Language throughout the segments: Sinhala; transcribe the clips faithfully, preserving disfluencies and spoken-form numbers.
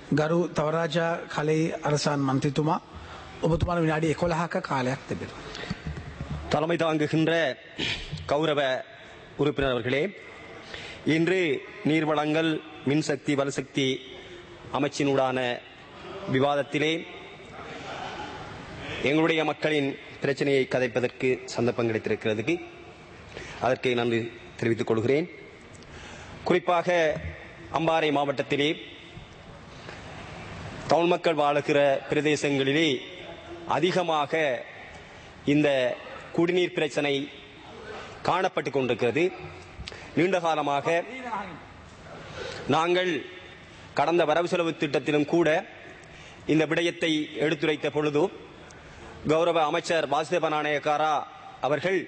ගරු තවරාජා කලේ අරසන් මන්ත්‍රීතුමා ඔබතුමාට විනාඩි එකොළහක කාලයක් තිබෙනවා. தலைமை தாங்குகின்ற கௌரவ உறுப்பினர் அவர்களே, இன்று நீர்வளங்கள் மின்சக்தி வலுசக்தி அமைச்சினூடான விவாதத்திலே எங்களுடைய மக்களின் பிரச்சனையை கதைப்பதற்கு சந்தர்ப்பம் கிடைத்திருக்கிறது. அதற்கு நன்றி தெரிவித்துக் கொள்கிறேன். குறிப்பாக அம்பாறை மாவட்டத்திலே தமிழ் மக்கள் வாழுகிற பிரதேசங்களிலே அதிகமாக இந்த குடிநீர் பிரச்சனை காணப்பட்டுக் கொண்டிருக்கிறது. நீண்ட காலமாக நாங்கள் கடந்த வரவு செலவு திட்டத்திலும் கூட இந்த விடயத்தை எடுத்துரைத்த பொழுது கௌரவ அமைச்சர் வாசுதேவ நாணயக்காரா அவர்கள்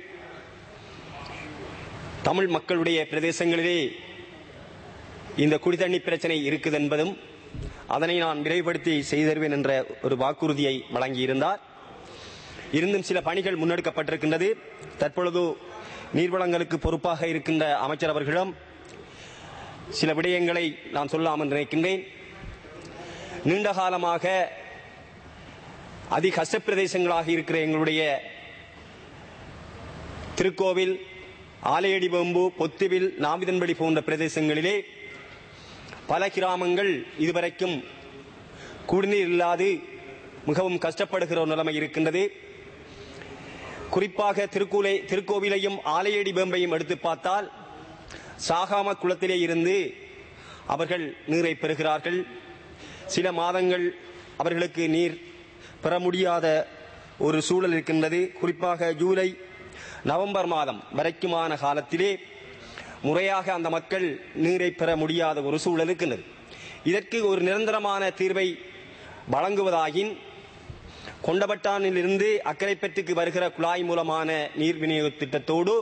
தமிழ் மக்களுடைய பிரதேசங்களிலே இந்த குடிதண்ணீர் பிரச்சனை இருக்குது என்பதும் அதனை நான் விரைவுபடுத்தி செய்தருவேன் என்ற ஒரு வாக்குறுதியை வழங்கியிருந்தார். இருந்தும் சில பணிகள் முன்னெடுக்கப்பட்டிருக்கின்றது. தற்பொழுது நீர்வளங்களுக்கு பொறுப்பாக இருக்கின்ற அமைச்சர் அவர்களிடம் சில விடயங்களை நான் சொல்லாமல் நினைக்கின்றேன். நீண்ட காலமாக அதிக கஷ்ட பிரதேசங்களாக இருக்கிற எங்களுடைய திருக்கோவில், ஆலையடிவம்பு, பொத்துவில், நாவிதன்படி போன்ற பிரதேசங்களிலே பல கிராமங்கள் இதுவரைக்கும் குடிநீர் இல்லாது மிகவும் கஷ்டப்படுகிற ஒரு நிலைமை இருக்கின்றது. குறிப்பாக திருக்கூலை திருக்கோவிலையும் ஆலையடி வேம்பையும் எடுத்து பார்த்தால் சாகாம குளத்திலே இருந்து அவர்கள் நீரை பெறுகிறார்கள். சில மாதங்கள் அவர்களுக்கு நீர் பெற முடியாத ஒரு சூழல் இருக்கின்றது. குறிப்பாக ஜூலை நவம்பர் மாதம் வரைக்குமான காலத்திலே முறையாக அந்த மக்கள் நீரை பெற முடியாத ஒரு சூழல் இருக்கின்றது. இதற்கு ஒரு நிரந்தரமான தீர்வை வழங்குவதாயின் கொண்டபட்டானிலிருந்து அக்கரைப்பற்றுக்கு வருகிற குழாய் மூலமான நீர் விநியோக திட்டத்தோடு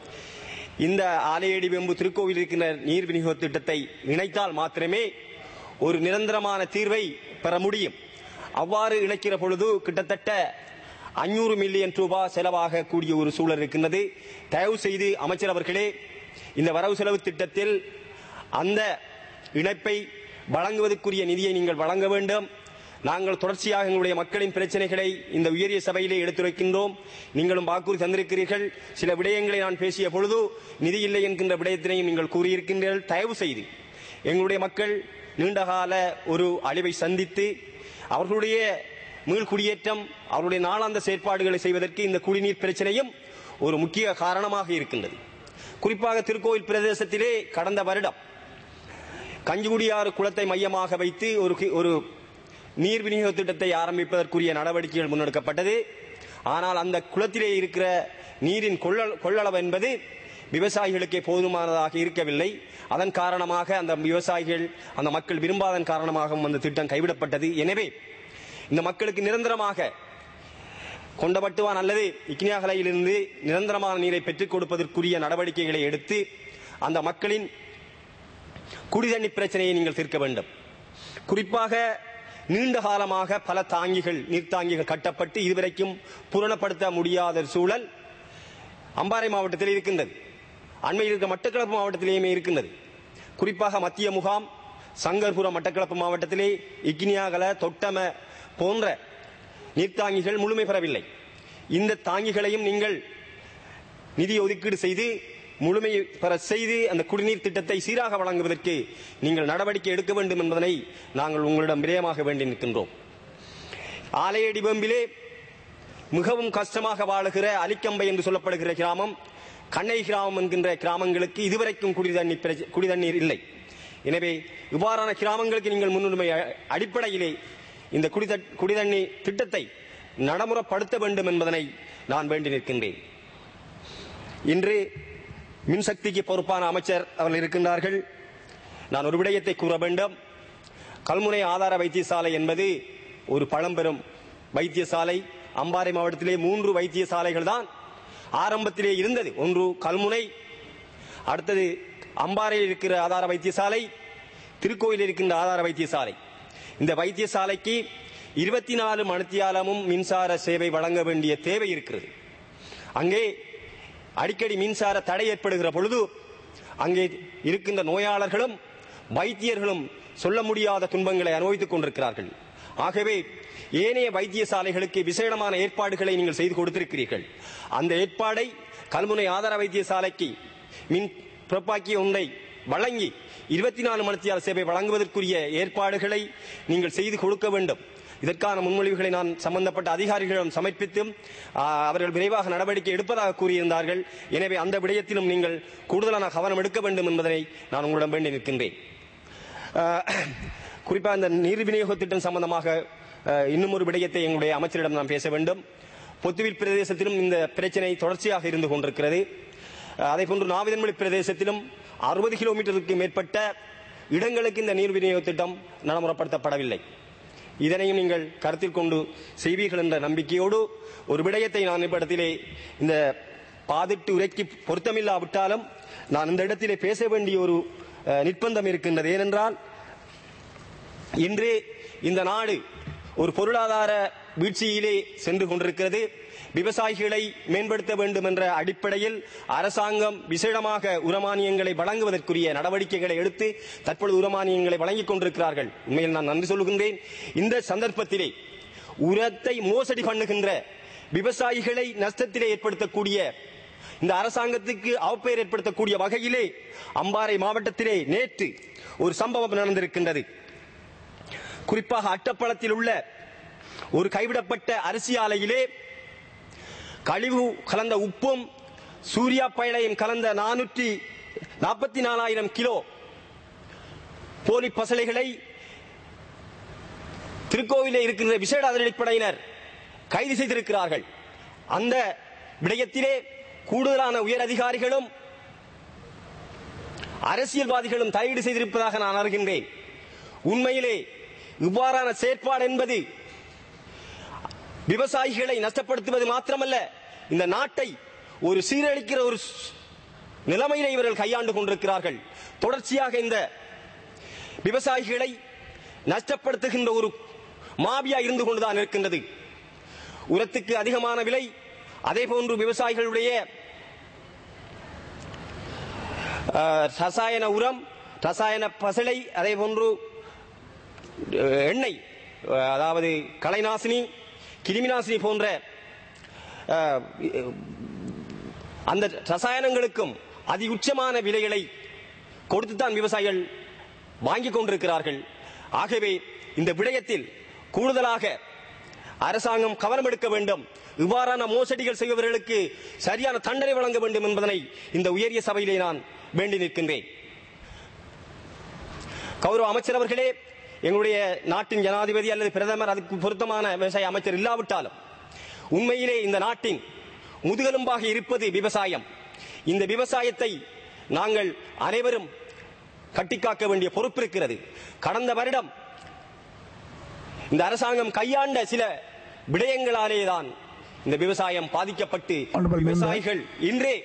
இந்த ஆலையடி வெம்பு திருக்கோவில் இருக்கின்ற நீர் விநியோக திட்டத்தை இணைத்தால் மாத்திரமே ஒரு நிரந்தரமான தீர்வை பெற முடியும். அவ்வாறு இணைக்கிற பொழுது கிட்டத்தட்ட ஐநூறு மில்லியன் ரூபாய் செலவாக கூடிய ஒரு சூழல் இருக்கின்றது. தயவு செய்து அமைச்சர் அவர்களே, இந்த வரவு செலவு திட்டத்தில் அந்த இணைப்பை வழங்குவதற்குரிய நிதியை நீங்கள் வழங்க வேண்டும். நாங்கள் தொடர்ச்சியாக எங்களுடைய மக்களின் பிரச்சனைகளை இந்த உயரிய சபையிலே எடுத்துரைக்கின்றோம். நீங்களும் வாக்குறுதி தந்திருக்கிறீர்கள். சில விடயங்களை நான் பேசிய பொழுது நிதி இல்லை என்கின்ற விடயத்தினையும் நீங்கள் கூறியிருக்கின்றீர்கள். தயவு செய்து எங்களுடைய மக்கள் நீண்டகால ஒரு அழிவை சந்தித்து அவர்களுடைய மீள் குடியேற்றம், அவருடைய நாளாந்த செயற்பாடுகளை செய்வதற்கு இந்த குடிநீர் பிரச்சனையும் ஒரு முக்கிய காரணமாக இருக்கின்றது. குறிப்பாக திருக்கோவில் பிரதேசத்திலே கடந்த வருடம் கஞ்சிகுடியாறு குளத்தை மையமாக வைத்து ஒரு ஒரு நீர் விநியோக திட்டத்தை ஆரம்பிப்பதற்குரிய நடவடிக்கைகள் முன்னெடுக்கப்பட்டது. ஆனால் அந்த குளத்திலே இருக்கிற நீரின் கொள்ளளவு என்பது விவசாயிகளுக்கே போதுமானதாக இருக்கவில்லை. அதன் காரணமாக அந்த விவசாயிகள், அந்த மக்கள் விரும்பாதன் காரணமாக அந்த திட்டம் கைவிடப்பட்டது. எனவே இந்த மக்களுக்கு நிரந்தரமாக கொண்டபட்டுவான் அல்லது இக்கினியாகலையிலிருந்து நிரந்தரமான நீரை பெற்றுக் கொடுப்பதற்குரிய நடவடிக்கைகளை எடுத்து அந்த மக்களின் குடிதண்ணீர் பிரச்சனையை நீங்கள் தீர்க்க வேண்டும். குறிப்பாக நீண்ட காலமாக பல தாங்கிகள், நீர்த்தாங்கிகள் கட்டப்பட்டு இதுவரைக்கும் பூரணப்படுத்த முடியாத சூழல் அம்பாறை மாவட்டத்தில் இருக்கின்றது. அண்மையில் இருக்க மட்டக்களப்பு மாவட்டத்திலேயுமே இருக்கின்றது. குறிப்பாக மத்திய முகாம், சங்கர்புரம், மட்டக்களப்பு மாவட்டத்திலே இக்கினியாகல, தொட்டம போன்ற நீர்த்தாங்கிகள் முழுமை பெறவில்லை. இந்த தாங்கிகளையும் நீங்கள் நிதி ஒதுக்கீடு செய்து முழுமை பெற செய்து அந்த குடிநீர் திட்டத்தை சீராக வழங்குவதற்கு நீங்கள் நடவடிக்கை எடுக்க வேண்டும் என்பதனை நாங்கள் உங்களிடம் விரயமாக வேண்டி நிற்கின்றோம். ஆலையடி வேம்பிலே மிகவும் கஷ்டமாக வாழுகிற அலிக்கம்பை என்று சொல்லப்படுகிற கிராமம், கண்ணை கிராமம் என்கின்ற கிராமங்களுக்கு இதுவரைக்கும் குடிதண்ணீர் குடிதண்ணீர் இல்லை. எனவே இவ்வாறான கிராமங்களுக்கு நீங்கள் முன்னுரிமை அடிப்படையிலே இந்த குடிதண்ணீர் திட்டத்தை நடைமுறைப்படுத்த வேண்டும் என்பதனை நான் வேண்டி நிற்கின்றேன். இன்று மின்சக்திக்கு பொறுப்பான அமைச்சர் அவர்கள் இருக்கின்றார்கள். நான் ஒரு விடயத்தை கூற வேண்டும். கல்முனை ஆதார வைத்தியசாலை என்பது ஒரு பழம்பெரும் வைத்தியசாலை. அம்பாறை மாவட்டத்திலே மூன்று வைத்தியசாலைகள் தான் ஆரம்பத்திலே இருந்தது. ஒன்று கல்முனை, அடுத்தது அம்பாறையில் இருக்கிற ஆதார வைத்தியசாலை, திருக்கோயில் இருக்கின்ற ஆதார வைத்தியசாலை. இந்த வைத்தியசாலைக்கு இருபத்தி நாலு மணித்தியாலமும் மின்சார சேவை வழங்க வேண்டிய தேவை இருக்கிறது. அங்கே அடிக்கடி மின்சார தடை ஏற்படுகிற பொழுது அங்கே இருக்கின்ற நோயாளர்களும் வைத்தியர்களும் சொல்ல முடியாத துன்பங்களை அனுபவித்துக் கொண்டிருக்கிறார்கள். ஆகவே ஏனைய வைத்தியசாலைகளுக்கு விசேடமான ஏற்பாடுகளை நீங்கள் செய்து கொடுத்திருக்கிறீர்கள். அந்த ஏற்பாடை கல்முனை ஆதார வைத்தியசாலைக்கு மின் புறப்பாக்கிய ஒன்றை வழங்கி இருபத்தி நாலு மணித்தியால சேவை வழங்குவதற்குரிய ஏற்பாடுகளை நீங்கள் செய்து கொடுக்க வேண்டும். இதற்கான முன்மொழிவுகளை நான் சம்பந்தப்பட்ட அதிகாரிகளிடம் சமர்ப்பித்தும் அவர்கள் விரைவாக நடவடிக்கை எடுப்பதாக கூறியிருந்தார்கள். எனவே அந்த விடயத்திலும் நீங்கள் கூடுதலான கவனம் எடுக்க வேண்டும் என்பதனை நான் உங்களிடம் வேண்டி நிற்கின்றேன். குறிப்பாக இந்த நீர் விநியோக திட்டம் சம்பந்தமாக இன்னும் ஒரு விடயத்தை எங்களுடைய அமைச்சரிடம் நாம் பேச வேண்டும். பொத்துவில் பிரதேசத்திலும் இந்த பிரச்சனை தொடர்ச்சியாக இருந்து கொண்டிருக்கிறது. அதே போன்று நாவிதன்மொழி பிரதேசத்திலும் அறுபது கிலோமீட்டருக்கு மேற்பட்ட இடங்களுக்கு இந்த நீர் விநியோக திட்டம் நடைமுறைப்படுத்தப்படவில்லை. இதனையும் நீங்கள் கருத்தில் கொண்டு செய்வீர்கள் என்ற நம்பிக்கையோடு ஒரு விடயத்தை நான் இப்படத்திலே இந்த பாதிட்டு உரைக்கு பொருத்தமில்லாவிட்டாலும் நான் இந்த இடத்திலே பேச வேண்டிய ஒரு நிர்பந்தம் இருக்கின்றது. ஏனென்றால் இன்று இந்த நாடு ஒரு பொருளாதார வீழ்ச்சியிலே சென்று கொண்டிருக்கிறது. விவசாயிகளை மேம்படுத்த வேண்டும் என்ற அடிப்படையில் அரசாங்கம் விசேடமாக உரமானியங்களை வழங்குவதற்குரிய நடவடிக்கைகளை எடுத்து தற்பொழுது உரமானியங்களை வழங்கிக் கொண்டிருக்கிறார்கள். உண்மையில் நான் நன்றி சொல்லுகின்றேன். இந்த சந்தர்ப்பத்திலே உரத்தை மோசடி பண்ணுகின்ற விவசாயிகளை நஷ்டத்திலே ஏற்படுத்தக்கூடிய இந்த அரசாங்கத்துக்கு அவப்பெயர் ஏற்படுத்தக்கூடிய வகையிலே அம்பாறை மாவட்டத்திலே நேற்று ஒரு சம்பவம் நடந்திருக்கின்றது. குறிப்பாக அட்டப்பளத்தில் உள்ள ஒரு கைவிடப்பட்ட அரிசி ஆலையிலே கழிவு கலந்த உப்பும் சூர்யா பயிலையும் கலந்த நானூற்றி நாற்பத்தி நாலாயிரம் கிலோ போலி பசலைகளை திருக்கோவிலே இருக்கின்ற விசேட அதிரடிப்படையினர் கைது செய்திருக்கிறார்கள். அந்த விடயத்திலே கூடுதலான உயர் அதிகாரிகளும் அரசியல்வாதிகளும் தலையீடு செய்திருப்பதாக நான் அறிகின்றேன். உண்மையிலே இவ்வாறான செயற்பாடு என்பது விவசாயிகளை நஷ்டப்படுத்துவது மாத்திரமல்ல, இந்த நாட்டை ஒரு சீரழிக்கிற ஒரு நிலைமையிலே இவர்கள் கையாண்டு கொண்டிருக்கிறார்கள். தொடர்ச்சியாக இந்த விவசாயிகளை நஷ்டப்படுத்துகின்ற ஒரு மாபியா இருந்து கொண்டுதான் இருக்கின்றது. உரத்துக்கு அதிகமான விலை, அதே போன்று விவசாயிகளுடைய ரசாயன உரம், ரசாயன பசலை, அதே போன்று எண்ணெய், அதாவது களைநாசினி, கிருமிநாசினி போன்ற அந்த ரசாயனங்களுக்கும் அதி உச்சமான விலைகளை கொடுத்துத்தான் விவசாயிகள் வாங்கிக் கொண்டிருக்கிறார்கள். ஆகவே இந்த விடயத்தில் கூடுதலாக அரசாங்கம் கவனம் எடுக்க வேண்டும். இவ்வாறான மோசடிகள் செய்பவர்களுக்கு சரியான தண்டனை வழங்க வேண்டும் என்பதனை இந்த உயரிய சபையிலே நான் வேண்டி நிற்கின்றேன். கௌரவ அமைச்சர் அவர்களே, எங்களுடைய நாட்டின் ஜனாதிபதி அல்லது பிரதமர் அதுக்கு பொருத்தமான விவசாய அமைச்சர் இல்லாவிட்டாலும் உண்மையிலே இந்த நாட்டின் முதுகெலும்பாக இருப்பது விவசாயம். இந்த விவசாயத்தை நாங்கள் அனைவரும் கட்டிக்காக்க வேண்டிய பொறுப்பு இருக்கிறது. கடந்த வருடம் இந்த அரசாங்கம் கையாண்ட சில விடயங்களாலேதான் இந்த விவசாயம் பாதிக்கப்பட்டு விவசாயிகள் இன்றே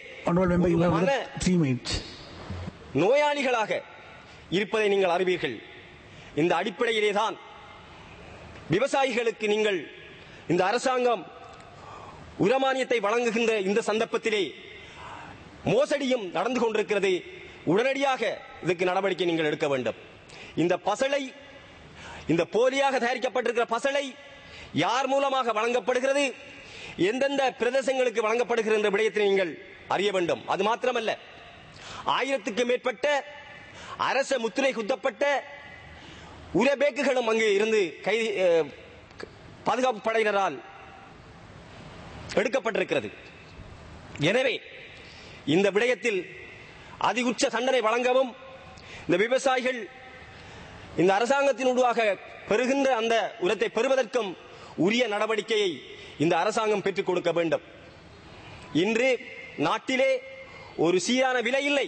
நோயாளிகளாக இருப்பதை நீங்கள் அறிவீர்கள். இந்த அடிப்படையிலேதான் விவசாயிகளுக்கு நீங்கள் இந்த அரசாங்கம் உரமானியத்தை வழங்குகின்ற இந்த சந்தர்ப்பத்திலே மோசடியும் நடந்து கொண்டிருக்கிறது. உடனடியாக இதற்கு நடவடிக்கை நீங்கள் எடுக்க வேண்டும். இந்த பசலை, இந்த போலியாக தயாரிக்கப்பட்டிருக்கிற பசலை யார் மூலமாக வழங்கப்படுகிறது, எந்தெந்த பிரதேசங்களுக்கு வழங்கப்படுகிற என்ற விடயத்தை நீங்கள் அறிய வேண்டும். அது மாத்திரமல்ல, ஆயிரத்துக்கு மேற்பட்ட அரச முத்திரை குத்தப்பட்ட உரபேக்குகளும் அங்கு இருந்து கைது பாதுகாப்பு படையினரால் எடுக்கப்பட்டிருக்கிறது. எனவே இந்த விடயத்தில் அதி உச்ச தண்டனை வழங்கவும், இந்த விவசாயிகள் இந்த அரசாங்கத்தின் உருவாக பெறுகின்ற அந்த உரத்தை பெறுவதற்கும் உரிய நடவடிக்கையை இந்த அரசாங்கம் பெற்றுக் கொடுக்க வேண்டும். இன்று நாட்டிலே ஒரு சீரான விலை இல்லை.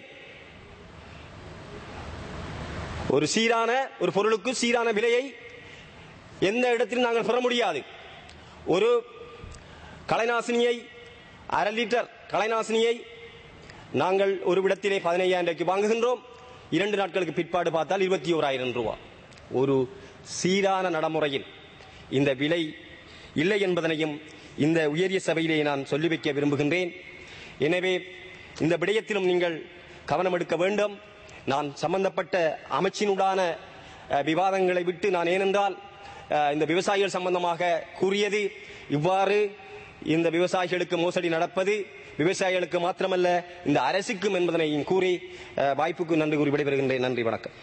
ஒரு சீரான ஒரு பொருளுக்கு சீரான விலையை எந்த இடத்திலும் நாங்கள் பெற முடியாது. ஒரு களைநாசினியை, அரை லிட்டர் களைநாசினியை நாங்கள் ஒரு இடத்திலே பதினையாயிரம் ரூபாய்க்கு வாங்குகின்றோம். இரண்டு நாட்களுக்கு பிற்பாடு பார்த்தால் இருபத்தி ஓராயிரம் ரூபாய். ஒரு சீரான நடைமுறையில் இந்த விலை இல்லை என்பதனையும் இந்த உயரிய சபையிலே நான் சொல்லி வைக்க விரும்புகின்றேன். எனவே இந்த விடயத்திலும் நீங்கள் கவனம் எடுக்க வேண்டும். நான் சம்பந்தப்பட்ட அமைச்சினுடான அஹ், விவாதங்களை விட்டு நான் ஏனென்றால் அஹ், இந்த விவசாயிகள் சம்பந்தமாக கூறியது இவ்வாறு இந்த விவசாயிகளுக்கு மோசடி நடப்பது விவசாயிகளுக்கு மாத்திரமல்ல இந்த அரசுக்கும் என்பதனை கூறி அஹ், வாய்ப்புக்கு நன்றி கூறி விடைபெறுகின்றேன். நன்றி, வணக்கம்.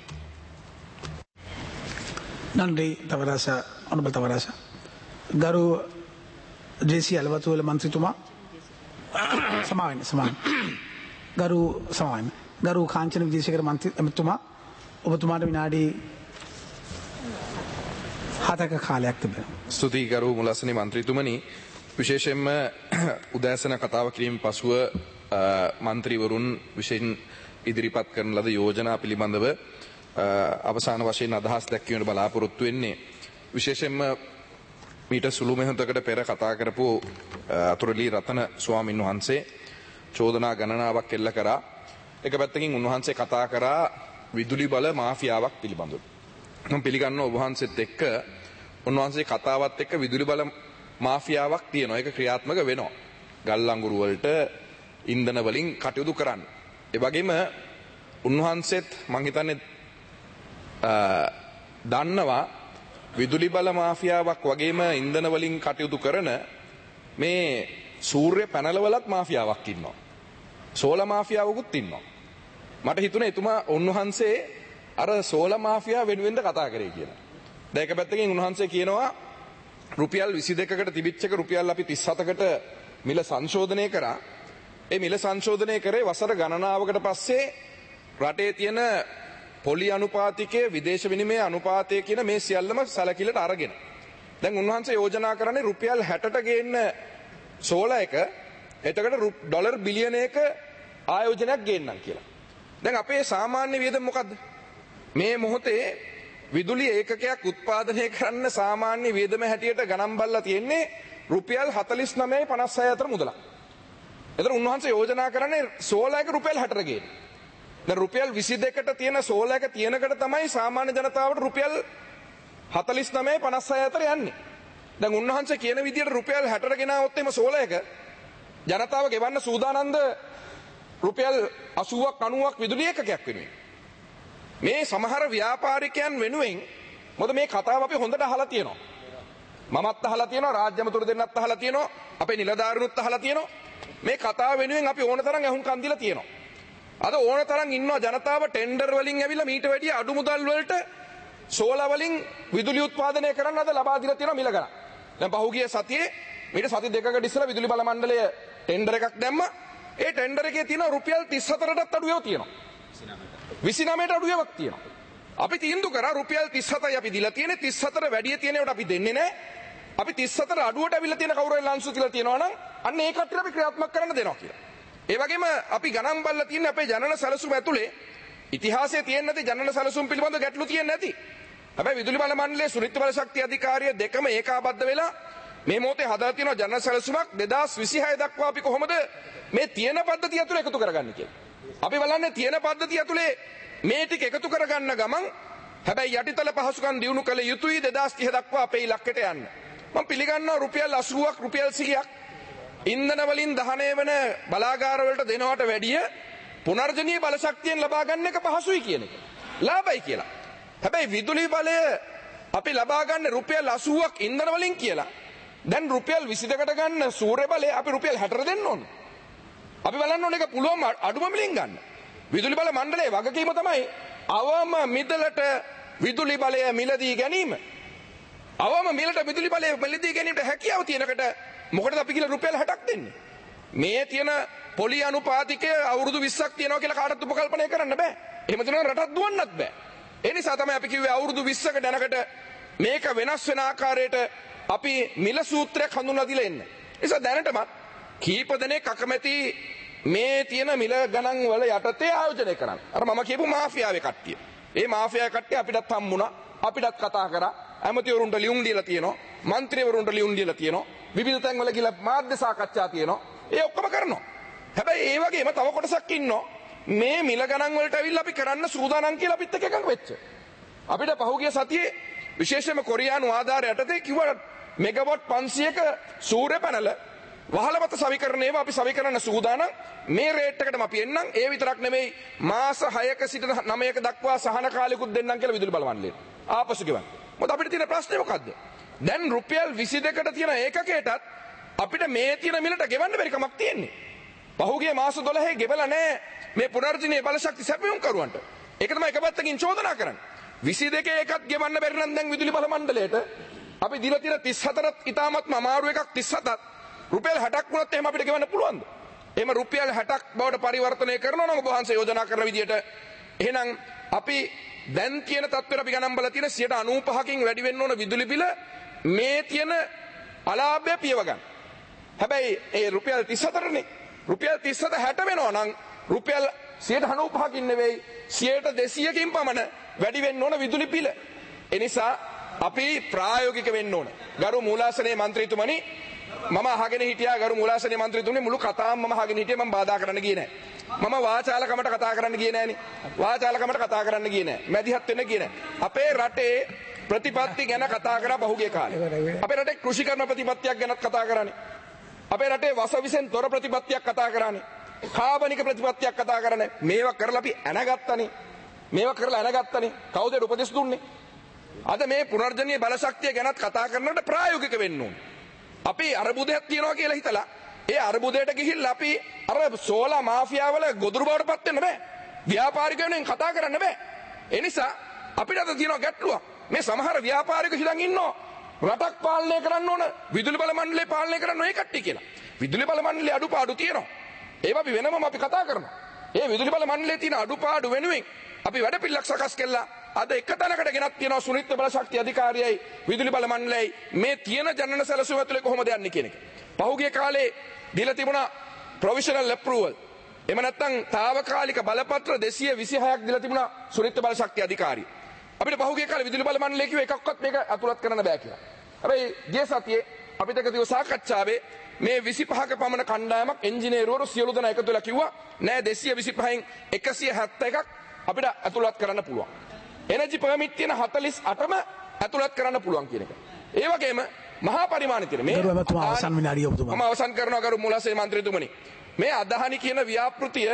නන්රි තවරස අනුබ තවරස ගරු ජේසි අලවතුවල මන්ත්‍රීතුමා සමාවෙන්න සමාවෙන්න ගරු සමාවෙන්න ගරු කාංචන විජේසේකර මන්ත්‍රීතුමා ඔබතුමාට විනාඩි හතක කාලයක් තිබෙනවා. ස්තුතියි ගරු මුලස්සනි මන්ත්‍රීතුමනි, විශේෂයෙන්ම උදෑසන කතාව කිරීම පසුව මන්ත්‍රීවරුන් විශේෂයෙන් ඉදිරිපත් කරන ලද යෝජනා පිළිබඳව අවසාන වශයෙන් අදහස් දැක්වීමට බලාපොරොත්තු වෙන්නේ. විශේෂයෙන්ම මීට සුළු මෙහොතකට පෙර කතා කරපු අතුරුලී රතන ස්වාමින් වහන්සේ චෝදනා ගණනාවක් එල්ල කරා. එක පැත්තකින් උන්වහන්සේ කතා කරා විදුලි බල මාෆියාවක් පිළිබඳව. මම පිළිගන්නවා ඔබ වහන්සේත් එක්ක උන්වහන්සේ කතාවත් එක්ක විදුලි බල මාෆියාවක් තියෙනවා. ඒක ක්‍රියාත්මක වෙනවා. ගල් අඟුරු වලට ඉන්ධන වලින් කටයුතු කරන්න. ඒ වගේම උන්වහන්සේත් මං හිතන්නේ දන්නවා විදුලි බල මාෆියාවක් වගේම ඉන්ධන වලින් කටයුතු කරන මේ සූර්ය පැනල වලත් මාෆියාවක් ඉන්නවා. සෝල මාෆියාවකුත් ඉන්නවා. මට හිතුණා එතුමා උන්වහන්සේ අර සෝල මාෆියා වෙනුවෙන්ද කතා කරේ කියලා. දැන් එක පැත්තකින් උන්වහන්සේ කියනවා රුපියල් විසි දෙකකට තිබිච්ච එක රුපියල් අපි තිස් හතකට මිල සංශෝධනය කරා. ඒ මිල සංශෝධනය කරේ වසර ගණනාවකට පස්සේ රටේ තියෙන පොලි අනුපාතිකයේ විදේශ විනිමය අනුපාතය කියන මේ සියල්ලම සැලකිල්ලට අරගෙන. දැන් උන්වහන්සේ යෝජනා කරන්නේ රුපියල් හැටට ගේන්න සෝල එක එතකොට ඩොලර් බිලියනයක ආයෝජනයක් ගේන්නම් කියලා. දැන් අපේ සාමාන්‍ය වියදම මොකද්ද? මේ මොහොතේ විදුලි ඒකකයක් උත්පාදනය කරන්න සාමාන්‍ය වියදම හැටියට ගණන් බලලා තියෙන්නේ රුපියල් හතළිස් නවයයි පනස් හය අතර මුදලක්. එතන උන්වහන්සේ යෝජනා කරන්නේ සෝල එක රුපියල් හැටට ගේන්න. දැන් රුපියල් විසි දෙකට තියෙන සෝල එක තියෙනකට තමයි සාමාන්‍ය ජනතාවට රුපියල් හතළිස් නවයයි පනස් හය අතර යන්නේ. දැන් උන්වහන්සේ කියන විදිහට රුපියල් හැටට ගෙනාවොත් එimhe සෝල එක ජනතාව ගෙවන්න සූදානම්ද රුපියල් අසූවක් අනූවක් විදුලි ඒකකයක් වෙනුවෙන්. මේ සමහර ව්‍යාපාරිකයන් වෙනුවෙන් මොකද මේ කතාව අපි හොඳට අහලා තියෙනවා. මමත් අහලා තියෙනවා, රාජ්‍ය අමාත්‍යවරු දෙන්නත් අහලා තියෙනවා, අපේ නිලධාරීනුත් අහලා තියෙනවා. මේ කතාව වෙනුවෙන් අපි ඕන තරම් අහුම්කම් දීලා තියෙනවා. අද ඕන තරම් ඉන්නවා ජනතාව ටෙන්ඩර් වලින් ඇවිල්ලා මීට වැඩිය අඩු මුදල් වලට සෝලා වලින් විදුලි උත්පාදනය කරන්න අද ලබා දීලා තියෙනවා මිල ගණන්. දැන් පහුගිය සතියේ මීට සති දෙකකට ඉස්සෙල්ලා විදුලි බල මණ්ඩලය ටෙන්ඩර් එකක් දැම්මා. ඒ ටෙන්ඩර් එකේ තියෙන රුපියල් තිස් හතරටත් අඩු ඒවා තියෙනවා. විසි නවයට අඩු ඒවාක් තියෙනවා. අපි තීන්දුව කරා රුපියල් තිස් හතයි අපි දීලා තියෙන්නේ, තිස් හතර වැඩි තියෙන ඒවාට අපි දෙන්නේ නැහැ. අපි තිස් හතර අඩුවට අවිල්ලා තියෙන කවුරු හරි ලන්සු කියලා තියෙනවා නම් අන්න ඒ කට්ටියට අපි ක්‍රියාත්මක කරන්න දෙනවා කියලා. ඒ වගේම අපි ගණන් බලලා තියෙන්නේ අපේ ජනන සැලසුම ඇතුලේ ඉතිහාසයේ තියෙන නැති ජනන සැලසුම් පිළිබඳ ගැටලු තියෙන්නේ නැති. හැබැයි විදුලි බල මණ්ඩලයේ සුනිත් බල ශක්තිය අධිකාරිය දෙකම ඒකාබද්ධ වෙලා මේ මොහොතේ හදලා තියෙනවා ජනන සැලසුමක් දෙදාස් විසිහය දක්වා අපි කොහොමද මේ තියෙන පද්ධතිය ඇතුලේ එකතු කරගන්නේ කියලා. අපි බලන්නේ තියෙන පද්ධතිය ඇතුලේ මේ ටික එකතු කරගන්න ගමන් හැබැයි යටිතල පහසුකම් දියුණු කළ යුතුයි දෙදාස් තිහ දක්වා අපේ ඉලක්කයට යන්න. මම පිළිගන්නවා රුපියල් අසූවක් රුපියල් සියයක් ඉන්ධන වලින් දහනය වෙන බලාගාර වලට දෙනවට වැඩිය පුනර්ජනීය බල ශක්තියෙන් ලබා ගන්න එක පහසුයි කියන එක. ලාභයි කියලා. හැබැයි විදුලි බලය අපි ලබා ගන්න රුපියල් අසූවක් ඉන්ධන වලින් කියලා. දැන් රුපියල් විසි දෙකට ගන්න සූර්ය බලය අපි රුපියල් හැටට දෙන්න ඕනේ. අපි බලන්න ඕනේ ඒක පුළුවන් අඩුම මිලින් ගන්න. විදුලි බල මණ්ඩලයේ වගකීම තමයි අවම මිදලට විදුලි බලය මිලදී ගැනීම. අවම මිලට විදුලි බලය මිලදී ගැනීමට හැකියාව තියෙනකට මොකටද අපි කියලා රුපියල් හැටක් දෙන්නේ? මේ තියෙන පොලි අනුපාතිකය අවුරුදු විස්සක් තියෙනවා කියලා කාටවත් උපකල්පනය කරන්න බෑ. එහෙම තියෙනවා රටක් දුවන්නත් බෑ. ඒ නිසා තමයි අපි කිව්වේ අවුරුදු විස්සක දැනකට මේක වෙනස් වෙන ආකාරයට අපි මිල සූත්‍රයක් හඳුන්වා දීලා එන්න. ඒ නිසා දැනටමත් කීප දෙනෙක් අකමැති මේ තියෙන මිල ගණන් වල යටතේ ආයෝජනය කරන්න. අර මම කියපු මාෆියාවේ කට්ටිය. ඒ මාෆියාවේ කට්ටිය අපිටත් හම්බුණා. අපිටත් කතා කරා. ඇමතිවරුන්ට ලියුම් දීලා තියෙනවා. മന്ത്രിවරුන්ට ලියුම් දීලා තියෙනවා. විවිධ තැන්වල ගිහලා මාධ්‍ය සාකච්ඡා තියෙනවා. ඒ ඔක්කොම කරනවා. හැබැයි ඒ වගේම තව කොටසක් ඉන්නවා. මේ මිල ගණන් වලට ඇවිල්ලා අපි කරන්න සූදානම් කියලා අපිත් එක්ක එකඟ වෙච්ච. අපිට පහුගිය සතියේ විශේෂයෙන්ම කොරියානු ආධාර යටතේ කිව්වා මෙගාවොට් පන්සියයක සූර්ය පැනල වහල මත සවිකරණේව අපි සවිකරන්න සූදානම්. මේ රේට් එකටම අපි එන්නම්. ඒ විතරක් නෙමෙයි මාස හයක සිට නවයක දක්වා සහන කාලෙකුත් දෙන්නම් කියලා විදුලි බල මණ්ඩලයට. ආපසු ගෙවන්න. මොකද අපිට තියෙන ප්‍රශ්නේ මොකද්ද? දැන් රුපියල් විසි දෙකට තියෙන ඒකකයටත් අපිට මේ තියෙන මිලට ගෙවන්න බැරි කමක් තියෙන්නේ. පහුගිය මාස දොළහේ ගෙවලා නැහැ මේ පුනර්ජනනීය බලශක්ති සැපයුම් කරුවන්ට. ඒක තමයි එක පැත්තකින් චෝදනා කරන්නේ. විසි දෙකේ එකක් ගෙවන්න බැරි නම් දැන් විදුලි බල මණ්ඩලයට අපි දීලා තියෙන තිස් හතරත් ඉතාමත්ම අමාරු එකක් තිස් හතත් රුපියල් හැටක් වුණත් එහෙම අපිට ගෙවන්න පුළුවන්ද? එහෙම රුපියල් හැටක් බවට පරිවර්තනය කරනවා නම් ඔබ වහන්සේ යෝජනා කරන විදිහට එහෙනම් අපි දැන් තියෙන තත්ත්වෙට අපි ගණන් බලලා තියෙන සියයට අනූපහකින් වැඩි වෙන්න ඕන විදුලි බිල මේ තියෙන අලාභය පියව ගන්න. හැබැයි ඒ රුපියල් තිස් හතරනේ. රුපියල් තිස් හත හැට වෙනවා නම් රුපියල් සියයට අනූපහකින් නෙවෙයි සියයට දෙසීයකින් පමණ වැඩි වෙන්න ඕන විදුලි බිල. ඒ නිසා අපි ප්‍රායෝගික වෙන්න ඕන. ගරු මූලාසනයේ මන්ත්‍රීතුමනි මම අහගෙන හිටියා ගරු මූලාසනයේ මන්ත්‍රීතුමනි මුළු කතාවම මම අහගෙන හිටියේ මම බාධා කරන්න ගියේ නැහැ. මම වාචාලකමට කතා කරන්න ගියේ නෑනේ. වාචාලකමට කතා කරන්න ගියේ නෑ. මැදිහත් වෙන්න ගියේ නෑ. අපේ රටේ ප්‍රතිපත්ති ගැන කතා කරා පහුගිය කාලේ. අපේ රටේ කෘෂිකර්ම ප්‍රතිපත්තියක් ගැනත් කතා කරානේ. අපේ රටේ වසවිසෙන් තොර ප්‍රතිපත්තියක් කතා කරානේ. කාබනික ප්‍රතිපත්තියක් කතා කරන්නේ. මේවා කරලා අපි ඇනගත්තනේ. මේවා කරලා ඇනගත්තනේ. කවුද උපදෙස් දුන්නේ? අද මේ පුනර්ජනනීය බලශක්තිය ගැනත් කතා කරනකොට ප්‍රායෝගික වෙන්න ඕනේ. අපි අරබුදයක් තියනවා කියලා හිතලා ඒ අරබුදයට ගිහිල්ලා අපි අර සෝලා මාෆියාවල ගොදුරු බවට පත් වෙන්න බෑ. ව්‍යාපාරිකයන්ෙන් කතා කරන්න බෑ. ඒ නිසා අපිට අද තියෙන ගැටලුවක්. මේ සමහර ව්‍යාපාරික හිලන් ඉන්නවා. රටක් පාලනය කරන්න ඕන විදුලි බල මණ්ඩලය පාලනය කරන්න ඕන ඒ කට්ටිය කියලා. විදුලි බල මණ්ඩලයේ අඩුපාඩු තියෙනවා. ඒවා අපි වෙනමම අපි කතා කරනවා. ඒ විදුලි බල මණ්ඩලයේ තියෙන අඩුපාඩු වෙනුවෙන් අපි වැඩපිළිවෙලක් සකස් කළා. අද එක තැනකට ගෙනත් තියෙනවා සුනිත්ත බලශක්ති අධිකාරියයි විදුලි බල මණ්ඩලයයි මේ තියෙන ජනන සැලසුම ඇතුලේ කොහොමද යන්නේ කියන එක. පහුගිය කාලේ දීලා තිබුණා ප්‍රොවිෂනල් ඇප්‍රූවල්. එහෙම නැත්නම් తాවකාලික බලපත්‍ර දෙසිය විසිහයක් දීලා තිබුණා සුනිත්ත බලශක්ති අධිකාරිය. අපිට පහුගිය කාලේ විදුලි බල මණ්ඩලය කිව්ව එකක්වත් මේක අතුලත් කරන්න බෑ කියලා. හැබැයි ගිය සතියේ අපිට එක දිව සාකච්ඡාවේ මේ විසිපහක පමණ කණ්ඩායමක් එන්ජිනේරුවරු සියලු දෙනා එකතු වෙලා කිව්වා නෑ දෙසිය විසිපහෙන් එකසිය හැත්තෑ එකක් අපිට අතුලත් කරන්න පුළුවන්. එනර්ජි පර්මිට් තියෙන හතළිස් අටම ඇතුළත් කරන්න පුළුවන් කියන එක. ඒ වගේම මහා පරිමාණ තියෙන මේ අවසන් විනාඩිය ඔබතුමා. මම අවසන් කරනවා ගරු මූලාසන මන්ත්‍රීතුමනි. මේ අදහනි කියන ව්‍යාපෘතිය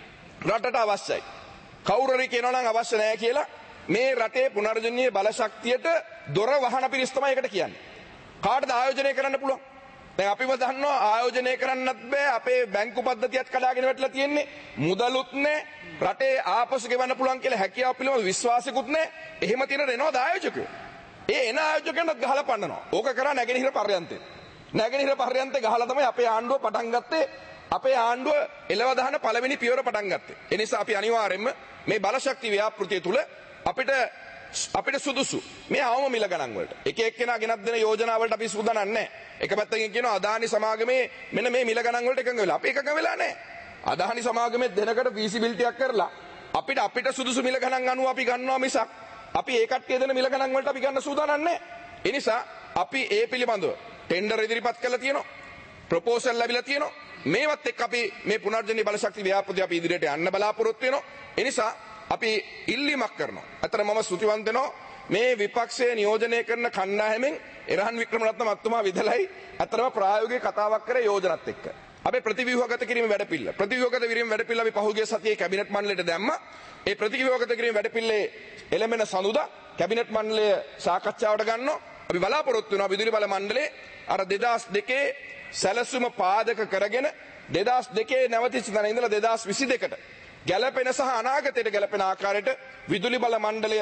රටට අවශ්‍යයි. කවුරුරි කියනවා නම් අවශ්‍ය නැහැ කියලා මේ රටේ පුනර්ජනනීය බලශක්තියට දොර වහන පිරිස් තමයි ඒකට කියන්නේ. කාටද ආයෝජනය කරන්න පුළුවන්? දැන් අපිම දන්නවා ආයෝජනය කරන්නත් බෑ අපේ බැංකු පද්ධතියත් කඩාගෙන වැටලා තියෙන්නේ. මුදලුත් නැහැ. රටේ ආපසු ගෙවන්න පුළුවන් කියලා හැකියාව පිළිබඳ විශ්වාසයකුත් නැහැ. එහෙම තියෙන එනවාද ආයෝජකයෝ? ඒ එන ආයෝජකයන්ට ගහලා පන්නනවා. ඕක කරා නැගෙනහිර පර්යන්තේ. නැගෙනහිර පර්යන්තේ ගහලා තමයි අපේ ආණ්ඩුව පටන් ගත්තේ. අපේ ආණ්ඩුව එළව දහන පළවෙනි පියවර පටන් ගත්තේ. ඒ නිසා අපි අනිවාර්යයෙන්ම මේ බලශක්ති ව්‍යාපෘතිය තුල අපිට අපිට සුදුසු මේ අවම මිල ගණන් වලට එක එක්කෙනා ගෙනත් දෙන යෝජනා වලට අපි සූදානම් නැහැ. එක පැත්තකින් කියනවා අදානි සමාගමේ මෙන්න මේ මිල ගණන් වලට එකඟ වෙලා. අපි එකඟ වෙලා නැහැ. අදානි සමාගමේ දෙනකට ෆීසිබිලිටියක් කරලා අපිට අපිට සුදුසු මිල ගණන් අනුව අපි ගන්නවා මිසක් අපි ඒ කට්ටිය දෙන මිල ගණන් වලට අපි ගන්න සූදානම් නැහැ. ඒ නිසා අපි ඒ පිළිබඳව ටෙන්ඩර් ඉදිරිපත් කරලා තියෙනවා. ප්‍රොපෝසල් ලැබිලා තියෙනවා. මේවත් එක්ක අපි මේ පුනර්ජනනීය බලශක්ති ව්‍යාපෘතිය අපි ඉදිරියට යන්න බලාපොරොත්තු වෙනවා. ඒ නිසා අපි ඉල්ලීමක් කරනවා. අතන මම ස්තුතිවන්ත වෙනවා මේ විපක්ෂයේ නියෝජනය කරන කණ්ඩායමෙන් එරහන් වික්‍රමරත්න මහත්මයා විදලයි අතරම ප්‍රායෝගික කතාවක් කරේ යෝජනත් එක්ක. අපේ ප්‍රතිව්‍යුහගත කිරීම වැඩපිළිවෙල. ප්‍රතිව්‍යුහගත කිරීම වැඩපිළිවෙල අපි පහුගිය සතියේ කැබිනට් මණ්ඩලයට දැම්මා. ඒ ප්‍රතිව්‍යුහගත කිරීම වැඩපිළිවෙලේ එළඹෙන සඳුදා කැබිනට් මණ්ඩලය සාකච්ඡාවට ගන්නවා. අපි බලාපොරොත්තු වෙනවා විදුලි බල මණ්ඩලයේ අර දෙදාස් දෙකේ සැලසුම පාදක කරගෙන දෙදාස් දෙකේ නැවතිච්ච තැන ඉඳලා දෙදාස් විසි දෙකට ගැළපෙන සහ අනාගතයට ගැළපෙන ආකාරයට විදුලි බල මණ්ඩලය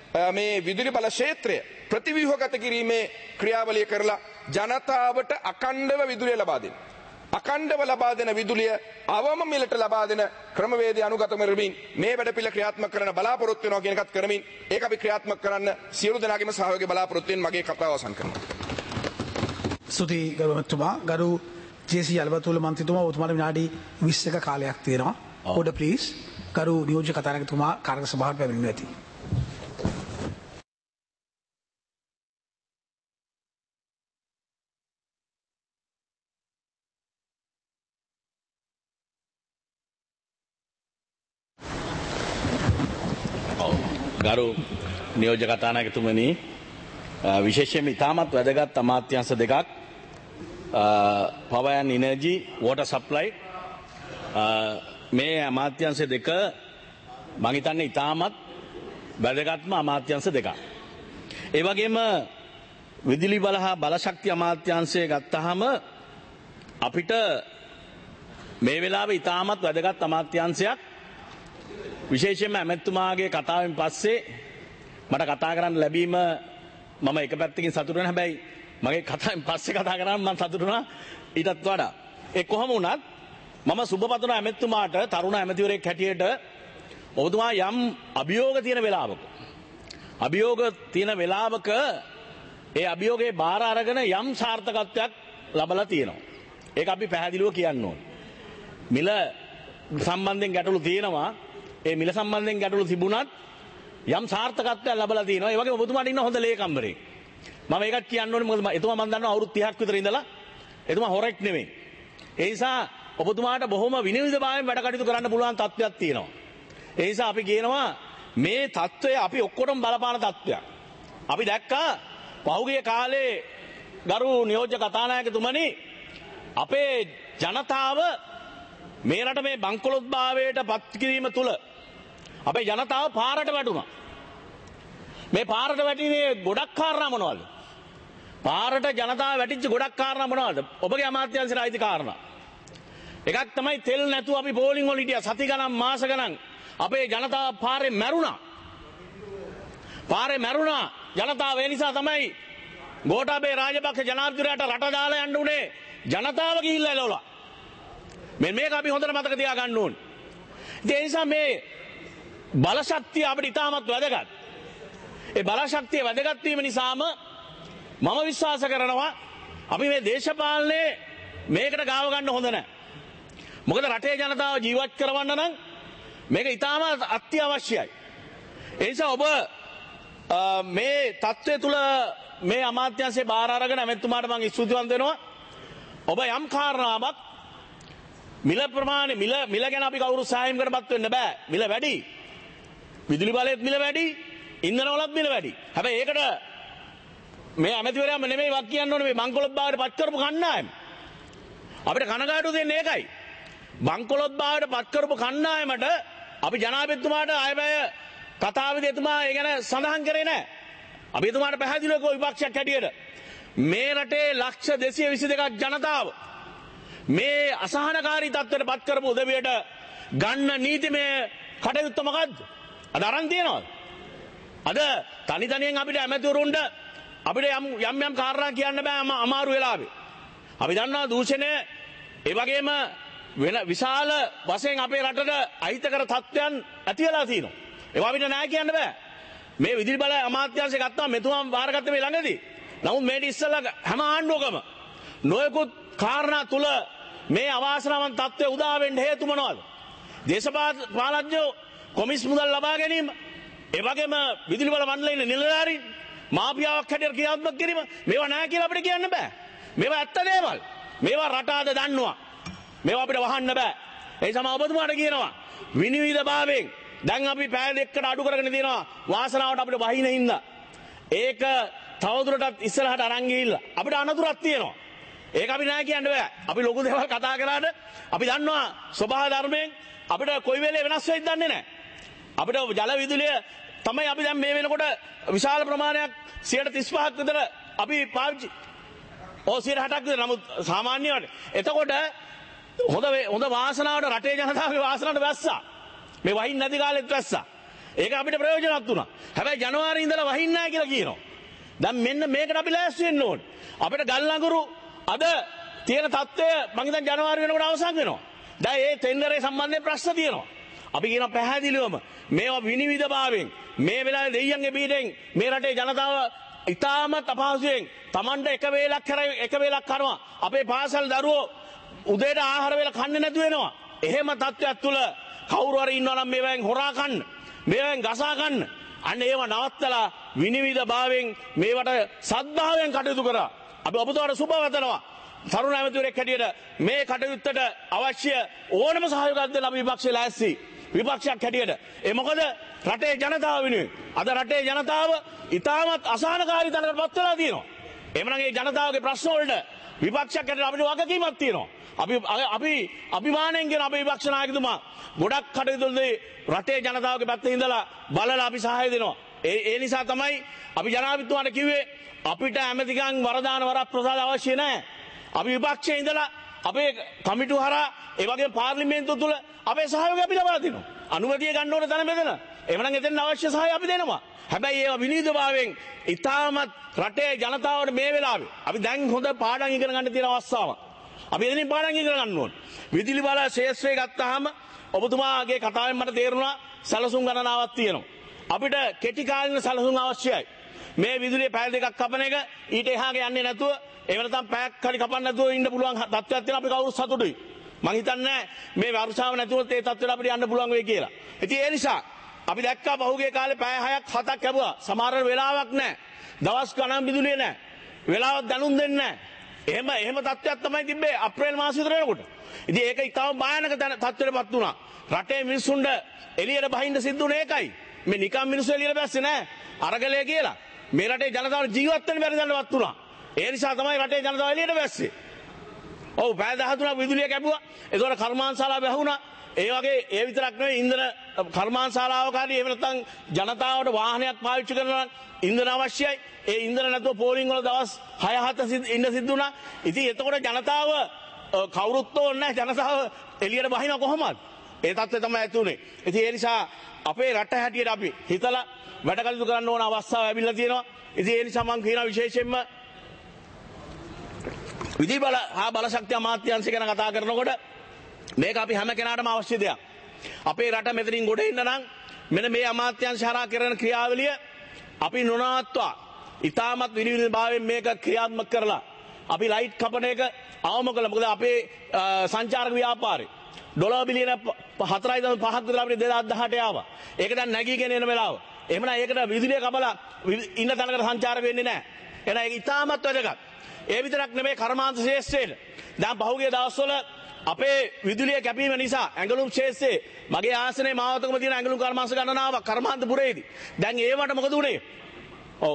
මේ විදුලි බල ක්ෂේත්‍රය ප්‍රතිව්‍යුහගත කිරීමේ ක්‍රියාවලිය කරලා ජනතාවට අඛණ්ඩව විදුලිය ලබා දෙන්න. අඛණ්ඩව ලබා දෙන විදුලිය අවම මිලට ලබා දෙන ක්‍රමවේදය අනුගත කරමින් මේ වැඩපිළිවෙල ක්‍රියාත්මක කරන බලාපොරොත්තු වෙනවා කියන එකත් කරමින් ඒක අපි ක්‍රියාත්මක කරන්න සියලු දෙනාගේම සහයෝගය බලාපොරොත්තු වෙන මගේ කතාව අවසන් කරනවා. ස්තුතියි ගරු මන්ත්‍රීතුමා. ගරු ජේ.සී. අලවතුල මන්ත්‍රීතුමා ඔබතුමාට විනාඩි විස්සක කාලයක් තියෙනවා. Order please. ගරු නියෝජ්‍ය කතානායකතුමා කාර්ය සභාවට පැමිණෙනු ඇති. ගරු නියෝජ්‍ය කතානායකතුමනි විශේෂයෙන්ම ඉතාමත් වැදගත් අමාත්‍යාංශ දෙකක් uh, power and energy, water supply. Uh, මේ අමාත්‍යංශ දෙක මම හිතන්නේ ඉතාමත් වැදගත්ම අමාත්‍යංශ දෙකක්. ඒ වගේම විදුලි බල හා බලශක්ති අමාත්‍යංශය ගත්තාම අපිට මේ වෙලාවේ ඉතාමත් වැදගත් අමාත්‍යංශයක්. විශේෂයෙන්ම ඇමතුමාගේ කතාවෙන් පස්සේ මට කතා කරන්න ලැබීම මම එක පැත්තකින් සතුටු වෙනවා. හැබැයි මගේ කතාවෙන් පස්සේ කතා කරාම මම සතුටු වුණා ඊටත් වඩා. ඒ කොහොම වුණත් මම සුබපතන ඇමතුමාට තරුණ ඇමතිවරයෙක් හැටියට ඔබතුමා යම් අභියෝග තියෙන වෙලාවක අභියෝග තියෙන වෙලාවක ඒ අභියෝගේ බාර අරගෙන යම් සාර්ථකත්වයක් ලබලා තියෙනවා. ඒක අපි පැහැදිලිව කියන්න ඕනේ. මිල සම්බන්ධයෙන් ගැටලු තියෙනවා. ඒ මිල සම්බන්ධයෙන් ගැටලු තිබුණත් යම් සාර්ථකත්වයක් ලැබලා තියෙනවා. ඒ වගේම ඔබතුමාට ඉන්න හොඳ ලේකම්වරයෙක්. මම ඒකත් කියන්න ඕනේ මොකද එතුමා මම දන්නවා අවුරුදු තිහක් විතර ඉඳලා එතුමා හොරෙක් නෙමෙයි. ඒ නිසා ඔබතුමාට බොහොම විනිවිදභාවයෙන් වැඩ කටයුතු කරන්න පුළුවන් තත්ත්වයක් තියෙනවා. ඒ නිසා අපි කියනවා මේ තත්ත්වය අපි ඔක්කොටම බලපාන තත්ත්වයක්. අපි දැක්කා පහුගිය කාලේ ගරු නියෝජ්‍ය කතානායකතුමනි අපේ ජනතාව මේ රට මේ බංකොලොත්භාවයට පත් කිරීම තුළ අපේ ජනතාව පාරට වැටුණා. මේ පාරට වැටීමේ ගොඩක් කාරණා මොනවද? පාරට ජනතාව වැටිච්ච ගොඩක් කාරණා මොනවද? ඔබගේ අමාත්‍යාංශයට අයිති කාරණා. එකක් තමයි තෙල් නැතුව අපි පෝලිං වල හිටියා සති ගණන් මාස ගණන් අපේ ජනතාව පාරේ මැරුණා. පාරේ මැරුණා ජනතාව. ඒ නිසා තමයි ගෝඨාභය රාජපක්ෂ ජනාධිපතිතුමාට රට දාලා යන්න උනේ ජනතාව ගිහිල්ලා එළවලා. මේ මේක අපි හොඳට මතක තියාගන්න ඕනේ. ඒ නිසා මේ බලශක්තිය අපිට ඉතාමත් වැදගත්. ඒ බලශක්තිය වැදගත් වීම නිසාම මම විශ්වාස කරනවා අපි මේ දේශපාලනේ මේකට ගාව ගන්න හොඳ නැහැ. මොකද රටේ ජනතාව ජීවත් කරවන්න නම් මේක ඉතාමත් අත්‍යවශ්‍යයි. ඒ නිසා ඔබ මේ තත්ත්වය තුල මේ අමාත්‍යාංශයේ බාර අරගෙන ඇමතුමාට මම ස්තුතිවන්ත වෙනවා. ඔබ යම් කාරණාවක් මිල ප්‍රමාණය මිල මිල ගැන අපි කවුරු සායම්කටපත් වෙන්න බෑ. මිල වැඩි. විදුලි බලයේත් මිල වැඩි. ඉන්ධන වලත් මිල වැඩි. හැබැයි ඒකට මේ ඇමතිවරයාම නෙමෙයි වක් කියන්න ඕනේ මේ මංකොලොත් භාවයට පත් කරපු කණ්ඩායම. අපිට කනගාටු දෙන්නේ ඒකයි. මංකොලොත් භාවයට පත් කරපු කණ්ඩායමට අපි ජනාධිපතිතුමාට ආයබය කතාවේදී එතුමා ඒ ගැන සඳහන් කරේ නැහැ. අපි එතුමාට පැහැදිලිව කිව්වා විපක්ෂයක් හැටියට මේ රටේ ලක්ෂ දෙසිය විසි දෙකක් ජනතාව මේ අසහනකාරී තත්ත්වයට පත් කරපු උදවියට ගන්න නීතිමය කටයුත්ත මොකද්ද? අද අරන් තියනවාද? අද තනි තනියෙන් අපිට ඇමතිවරුන්ට අපිට යම් යම් යම් කාරණා කියන්න බෑ අමාරු වෙලාවේ. අපි දන්නවා දූෂණය ඒ වගේම වෙන විශාල වශයෙන් අපේ රටට අහිතකර තත්ත්වයන් ඇති වෙලා තියෙනවා. ඒවා අපිට නෑ කියන්න බෑ. මේ විදුලි බල අමාත්‍යාංශය ගත්තා මෙතුමා බාරගත්ත මේ ළඟදී. නමුත් මේක ඉස්සෙල්ලා හැම ආණ්ඩුවකම නොයෙකුත් කාරණා තුල මේ අවාසනාවන්ත තත්ත්වය උදා වෙන්න හේතු මොනවද? දේශපාලඥයෝ කොමිස් මුදල් ලබා ගැනීම, ඒ වගේම විදුලි බල මණ්ඩලයේ ඉන්න නිලධාරීන් මාෆියාවක් හැටියට ක්‍රියාත්මක කිරීම මේවා නෑ කියලා අපිට කියන්න බෑ. මේවා ඇත්ත දේවල්. මේවා රට අද දන්නවා. මේවා අපිට වහන්න බෑ. ඒ සම ඔබතුමාට කියනවා විනිවිදභාවයෙන් දැන් අපි පැය දෙකකට අඩු කරගෙන තියෙනවා වාසනාවට අපිට වහින හින්දා. ඒක තවදුරටත් ඉස්සරහට අරන් ගිහිල්ලා අපිට අනතුරක් තියෙනවා. ඒක අපි නෑ කියන්න බෑ. අපි ලොකු දේවල් කතා කරාට අපි දන්නවා ස්වභාව ධර්මයෙන් අපිට කොයි වෙලේ වෙනස් වෙයිද දන්නේ නෑ. අපිට ජල විදුලිය තමයි අපි දැන් මේ වෙනකොට විශාල ප්‍රමාණයක් සියයට තිස් පහක් විතර අපි පාවිච්චි ඔව් සියයට හතක් විතර. නමුත් සාමාන්‍යවට එතකොට හොඳ හොඳ වාසනාවට රටේ ජනතාවගේ වාසනාවට වැස්සා. මේ වහින්න නැති කාලෙත් වැස්සා. ඒක අපිට ප්‍රයෝජනවත් වුණා. හැබැයි ජනවාරි ඉඳලා වහින්නේ නැහැ කියලා කියනවා. දැන් මෙන්න මේකට අපි ලෑස්ති වෙන්න ඕනේ. අපිට ගල් ලඟුරු අද තියෙන තත්ත්වය මම හිතන්නේ ජනවාරි වෙනකොට අවසන් වෙනවා. දැන් ඒ ටෙන්ඩරේ සම්බන්ධයෙන් ප්‍රශ්න තියෙනවා. අපි කියනවා පැහැදිලිවම මේවා විනිවිදභාවයෙන් මේ වෙලාවේ දෙයියන්ගේ බීඩෙන් මේ රටේ ජනතාව ඉතාමත් අපහසුයෙන් Tamanda එක වේලක් කරයි එක වේලක් කරනවා. අපේ පාසල් දරුවෝ උදේට ආහාර වේල කන්නේ නැතු වෙනවා. එහෙම තත්ත්වයක් තුල කවුරු හරි ඉන්නවා නම් මේවෙන් හොරා කන්න, මේවෙන් ගසා ගන්න. අන්න ඒව නවත්තලා විනිවිදභාවයෙන් මේවට සද්භාවයෙන් කටයුතු කරා. අපි ඔබතුමාට සුබ වතනවා. තරුණ ඇමතිවරයෙක් හැටියට මේ කටයුත්තට අවශ්‍ය ඕනම සහයෝගයක් දෙන්න අපි විපක්ෂය ලෑස්ති. විපක්ෂයක් හැටියට. ඒ මොකද රටේ ජනතාව වෙනුවෙන් අද රටේ ජනතාව ඉතාමත් අසහනකාරී තත්ත්වයකට පත් වෙලා තියෙනවා. එhmenan ඒ ජනතාවගේ ප්‍රශ්න වලට විපක්ෂයක් හැටියට අපිට වගකීමක් තියෙනවා. අපි අපි අභිමාණයෙන් කියන අපේ විපක්ෂ නායකතුමා ගොඩක් කටයුතුවලදී රටේ ජනතාවගේ පැත්තේ ඉඳලා බලලා අපි සහාය දෙනවා. ඒ ඒ නිසා තමයි අපි ජනාධිපතිතුමාට කිව්වේ අපිට ඇමතිකම් වරදාන වරක් ප්‍රසාද අවශ්‍ය නැහැ. අපි විපක්ෂයේ ඉඳලා අපේ කමිටු හරහා ඒ වගේම පාර්ලිමේන්තුව තුල අපේ සහයෝගය අපි ලබා දෙනවා. අනුමැතිය ගන්න ඕන තැන මෙතන. එවනම් එතෙන් අවශ්‍ය සහාය අපි දෙනවා. හැබැයි ඒවා විනීතභාවයෙන් ඉතාමත් රටේ ජනතාවට මේ වෙලාවේ අපි දැන් හොඳ පාඩම් ඉගෙන ගන්න තියෙන අවස්ථාවක්. අපි එදිනින් පාඩම් ඉගෙන ගන්න ඕන. විදුලි බල ශේෂ්ත්‍රය ගත්තාම ඔබතුමාගේ කතාවෙන් මට තේරුණා සැලසුම් ගණනාවක් තියෙනවා. අපිට කෙටි කාලින සැලසුම් අවශ්‍යයි. මේ විදුලිය පැය දෙකක් කපන එක ඊට එහාට යන්නේ නැතුව එහෙම නැත්නම් පැයක් හරි කපන්න නැතුව ඉන්න පුළුවන් තත්ත්වයක් තියෙනවා. අපි කවුරුත් සතුටුයි. මං හිතන්නේ මේ වර්ෂාව නැතුවත් ඒ තත්ත්වයට අපිට යන්න පුළුවන් වෙයි කියලා. ඉතින් ඒ නිසා අපි දැක්කා පහුගිය කාලේ පැය හයක් හතක් ලැබුවා. සමහර වෙලාවක් නැහැ. දවස් ගණන් විදුලිය නැහැ. වෙලාවක් දැනුම් දෙන්නේ නැහැ. එහෙම එහෙම තත්ත්වයක් තමයි තිබ්බේ අප්‍රේල් මාසෙ විතර වෙනකොට. ඉතින් ඒක ඊටම භයානක තත්ත්වයකටපත් වුණා. රටේ මිනිස්සුන්ට එළියට බහින්න සිද්ධ වුණේ ඒකයි. මේ නිකම් මිනිස්සු එළියට බැස්සේ නැහැ. අරගලය කියලා. මේ රටේ ජනතාවට ජීවත් වෙන්න බැරි දණ්ඩවත් වුණා. ඒ නිසා තමයි රටේ ජනතාව එළියට බැස්සේ. ඔව් පැය දහතුනක් විදුලිය කැපුවා. ඒතකොට කර්මාන්තශාලා වැහුණා. ඒ වගේ ඒ විතරක් නෙවෙයි ඉන්ධන කර්මාන්තශාලාවක හරි එහෙම නැත්නම් ජනතාවට වාහනයක් පාවිච්චි කරනවා ඉන්ධන අවශ්‍යයි. ඒ ඉන්ධන නැතුව පෝලිං වල දවස් හය හත ඉන්න සිද්ධ වුණා. ඉතින් එතකොට ජනතාව කවුරුත් ඕනේ නැහැ. ජනතාව එළියට බහිනවා කොහොමද? ඒ තත්ත්වය තමයි ඇති උනේ. ඉතින් ඒ නිසා අපේ රට හැටියට අපි හිතලා වැඩ කටයුතු කරන්න ඕන අවස්ථාව ලැබිලා තියෙනවා. ඉතින් ඒ නිසා මම කියනවා විශේෂයෙන්ම විදුලි බල හා බලශක්ති අමාත්‍යාංශය ගැන කතා කරනකොට මේක අපි හැම කෙනාටම අවශ්‍ය දෙයක්. අපේ රට මෙතනින් ගොඩ එන්න නම් මෙන්න මේ අමාත්‍යාංශ හරහා කරන ක්‍රියාවලිය අපි නොනවත්වා ඉතාමත් විනිවිදභාවයෙන් මේක ක්‍රියාත්මක කරලා අපි ලයිට් කපන එක අවම කළා. මොකද අපේ සංචාරක ව්‍යාපාරේ ඩොලර් බිලියන හතරයි දශම පහක් විතර අපිට දෙදාස් දහඅට ආවා. ඒක දැන් නැගීගෙන එන වෙලාව. එහෙමනම් ඒකට විදුලිය කපලා ඉන්න තැනකට සංචාර වෙන්නේ නැහැ. එහෙනම් ඒක ඉතාමත් වැදගත්. ඒ විතරක් නෙමෙයි කර්මාන්ත ශේෂ්ත්‍රයේ දැන් පහුගිය දවස්වල අපේ විදුලිය කැපීම නිසා ඇඟලුම් ශේෂ්ත්‍රයේ මගේ ආසනයේ මාවතකම තියෙන ඇඟලුම් කර්මාන්ත ගණනාවක් කර්මාන්තපුරයේදී දැන් ඒවට මොකද උනේ? ඔව්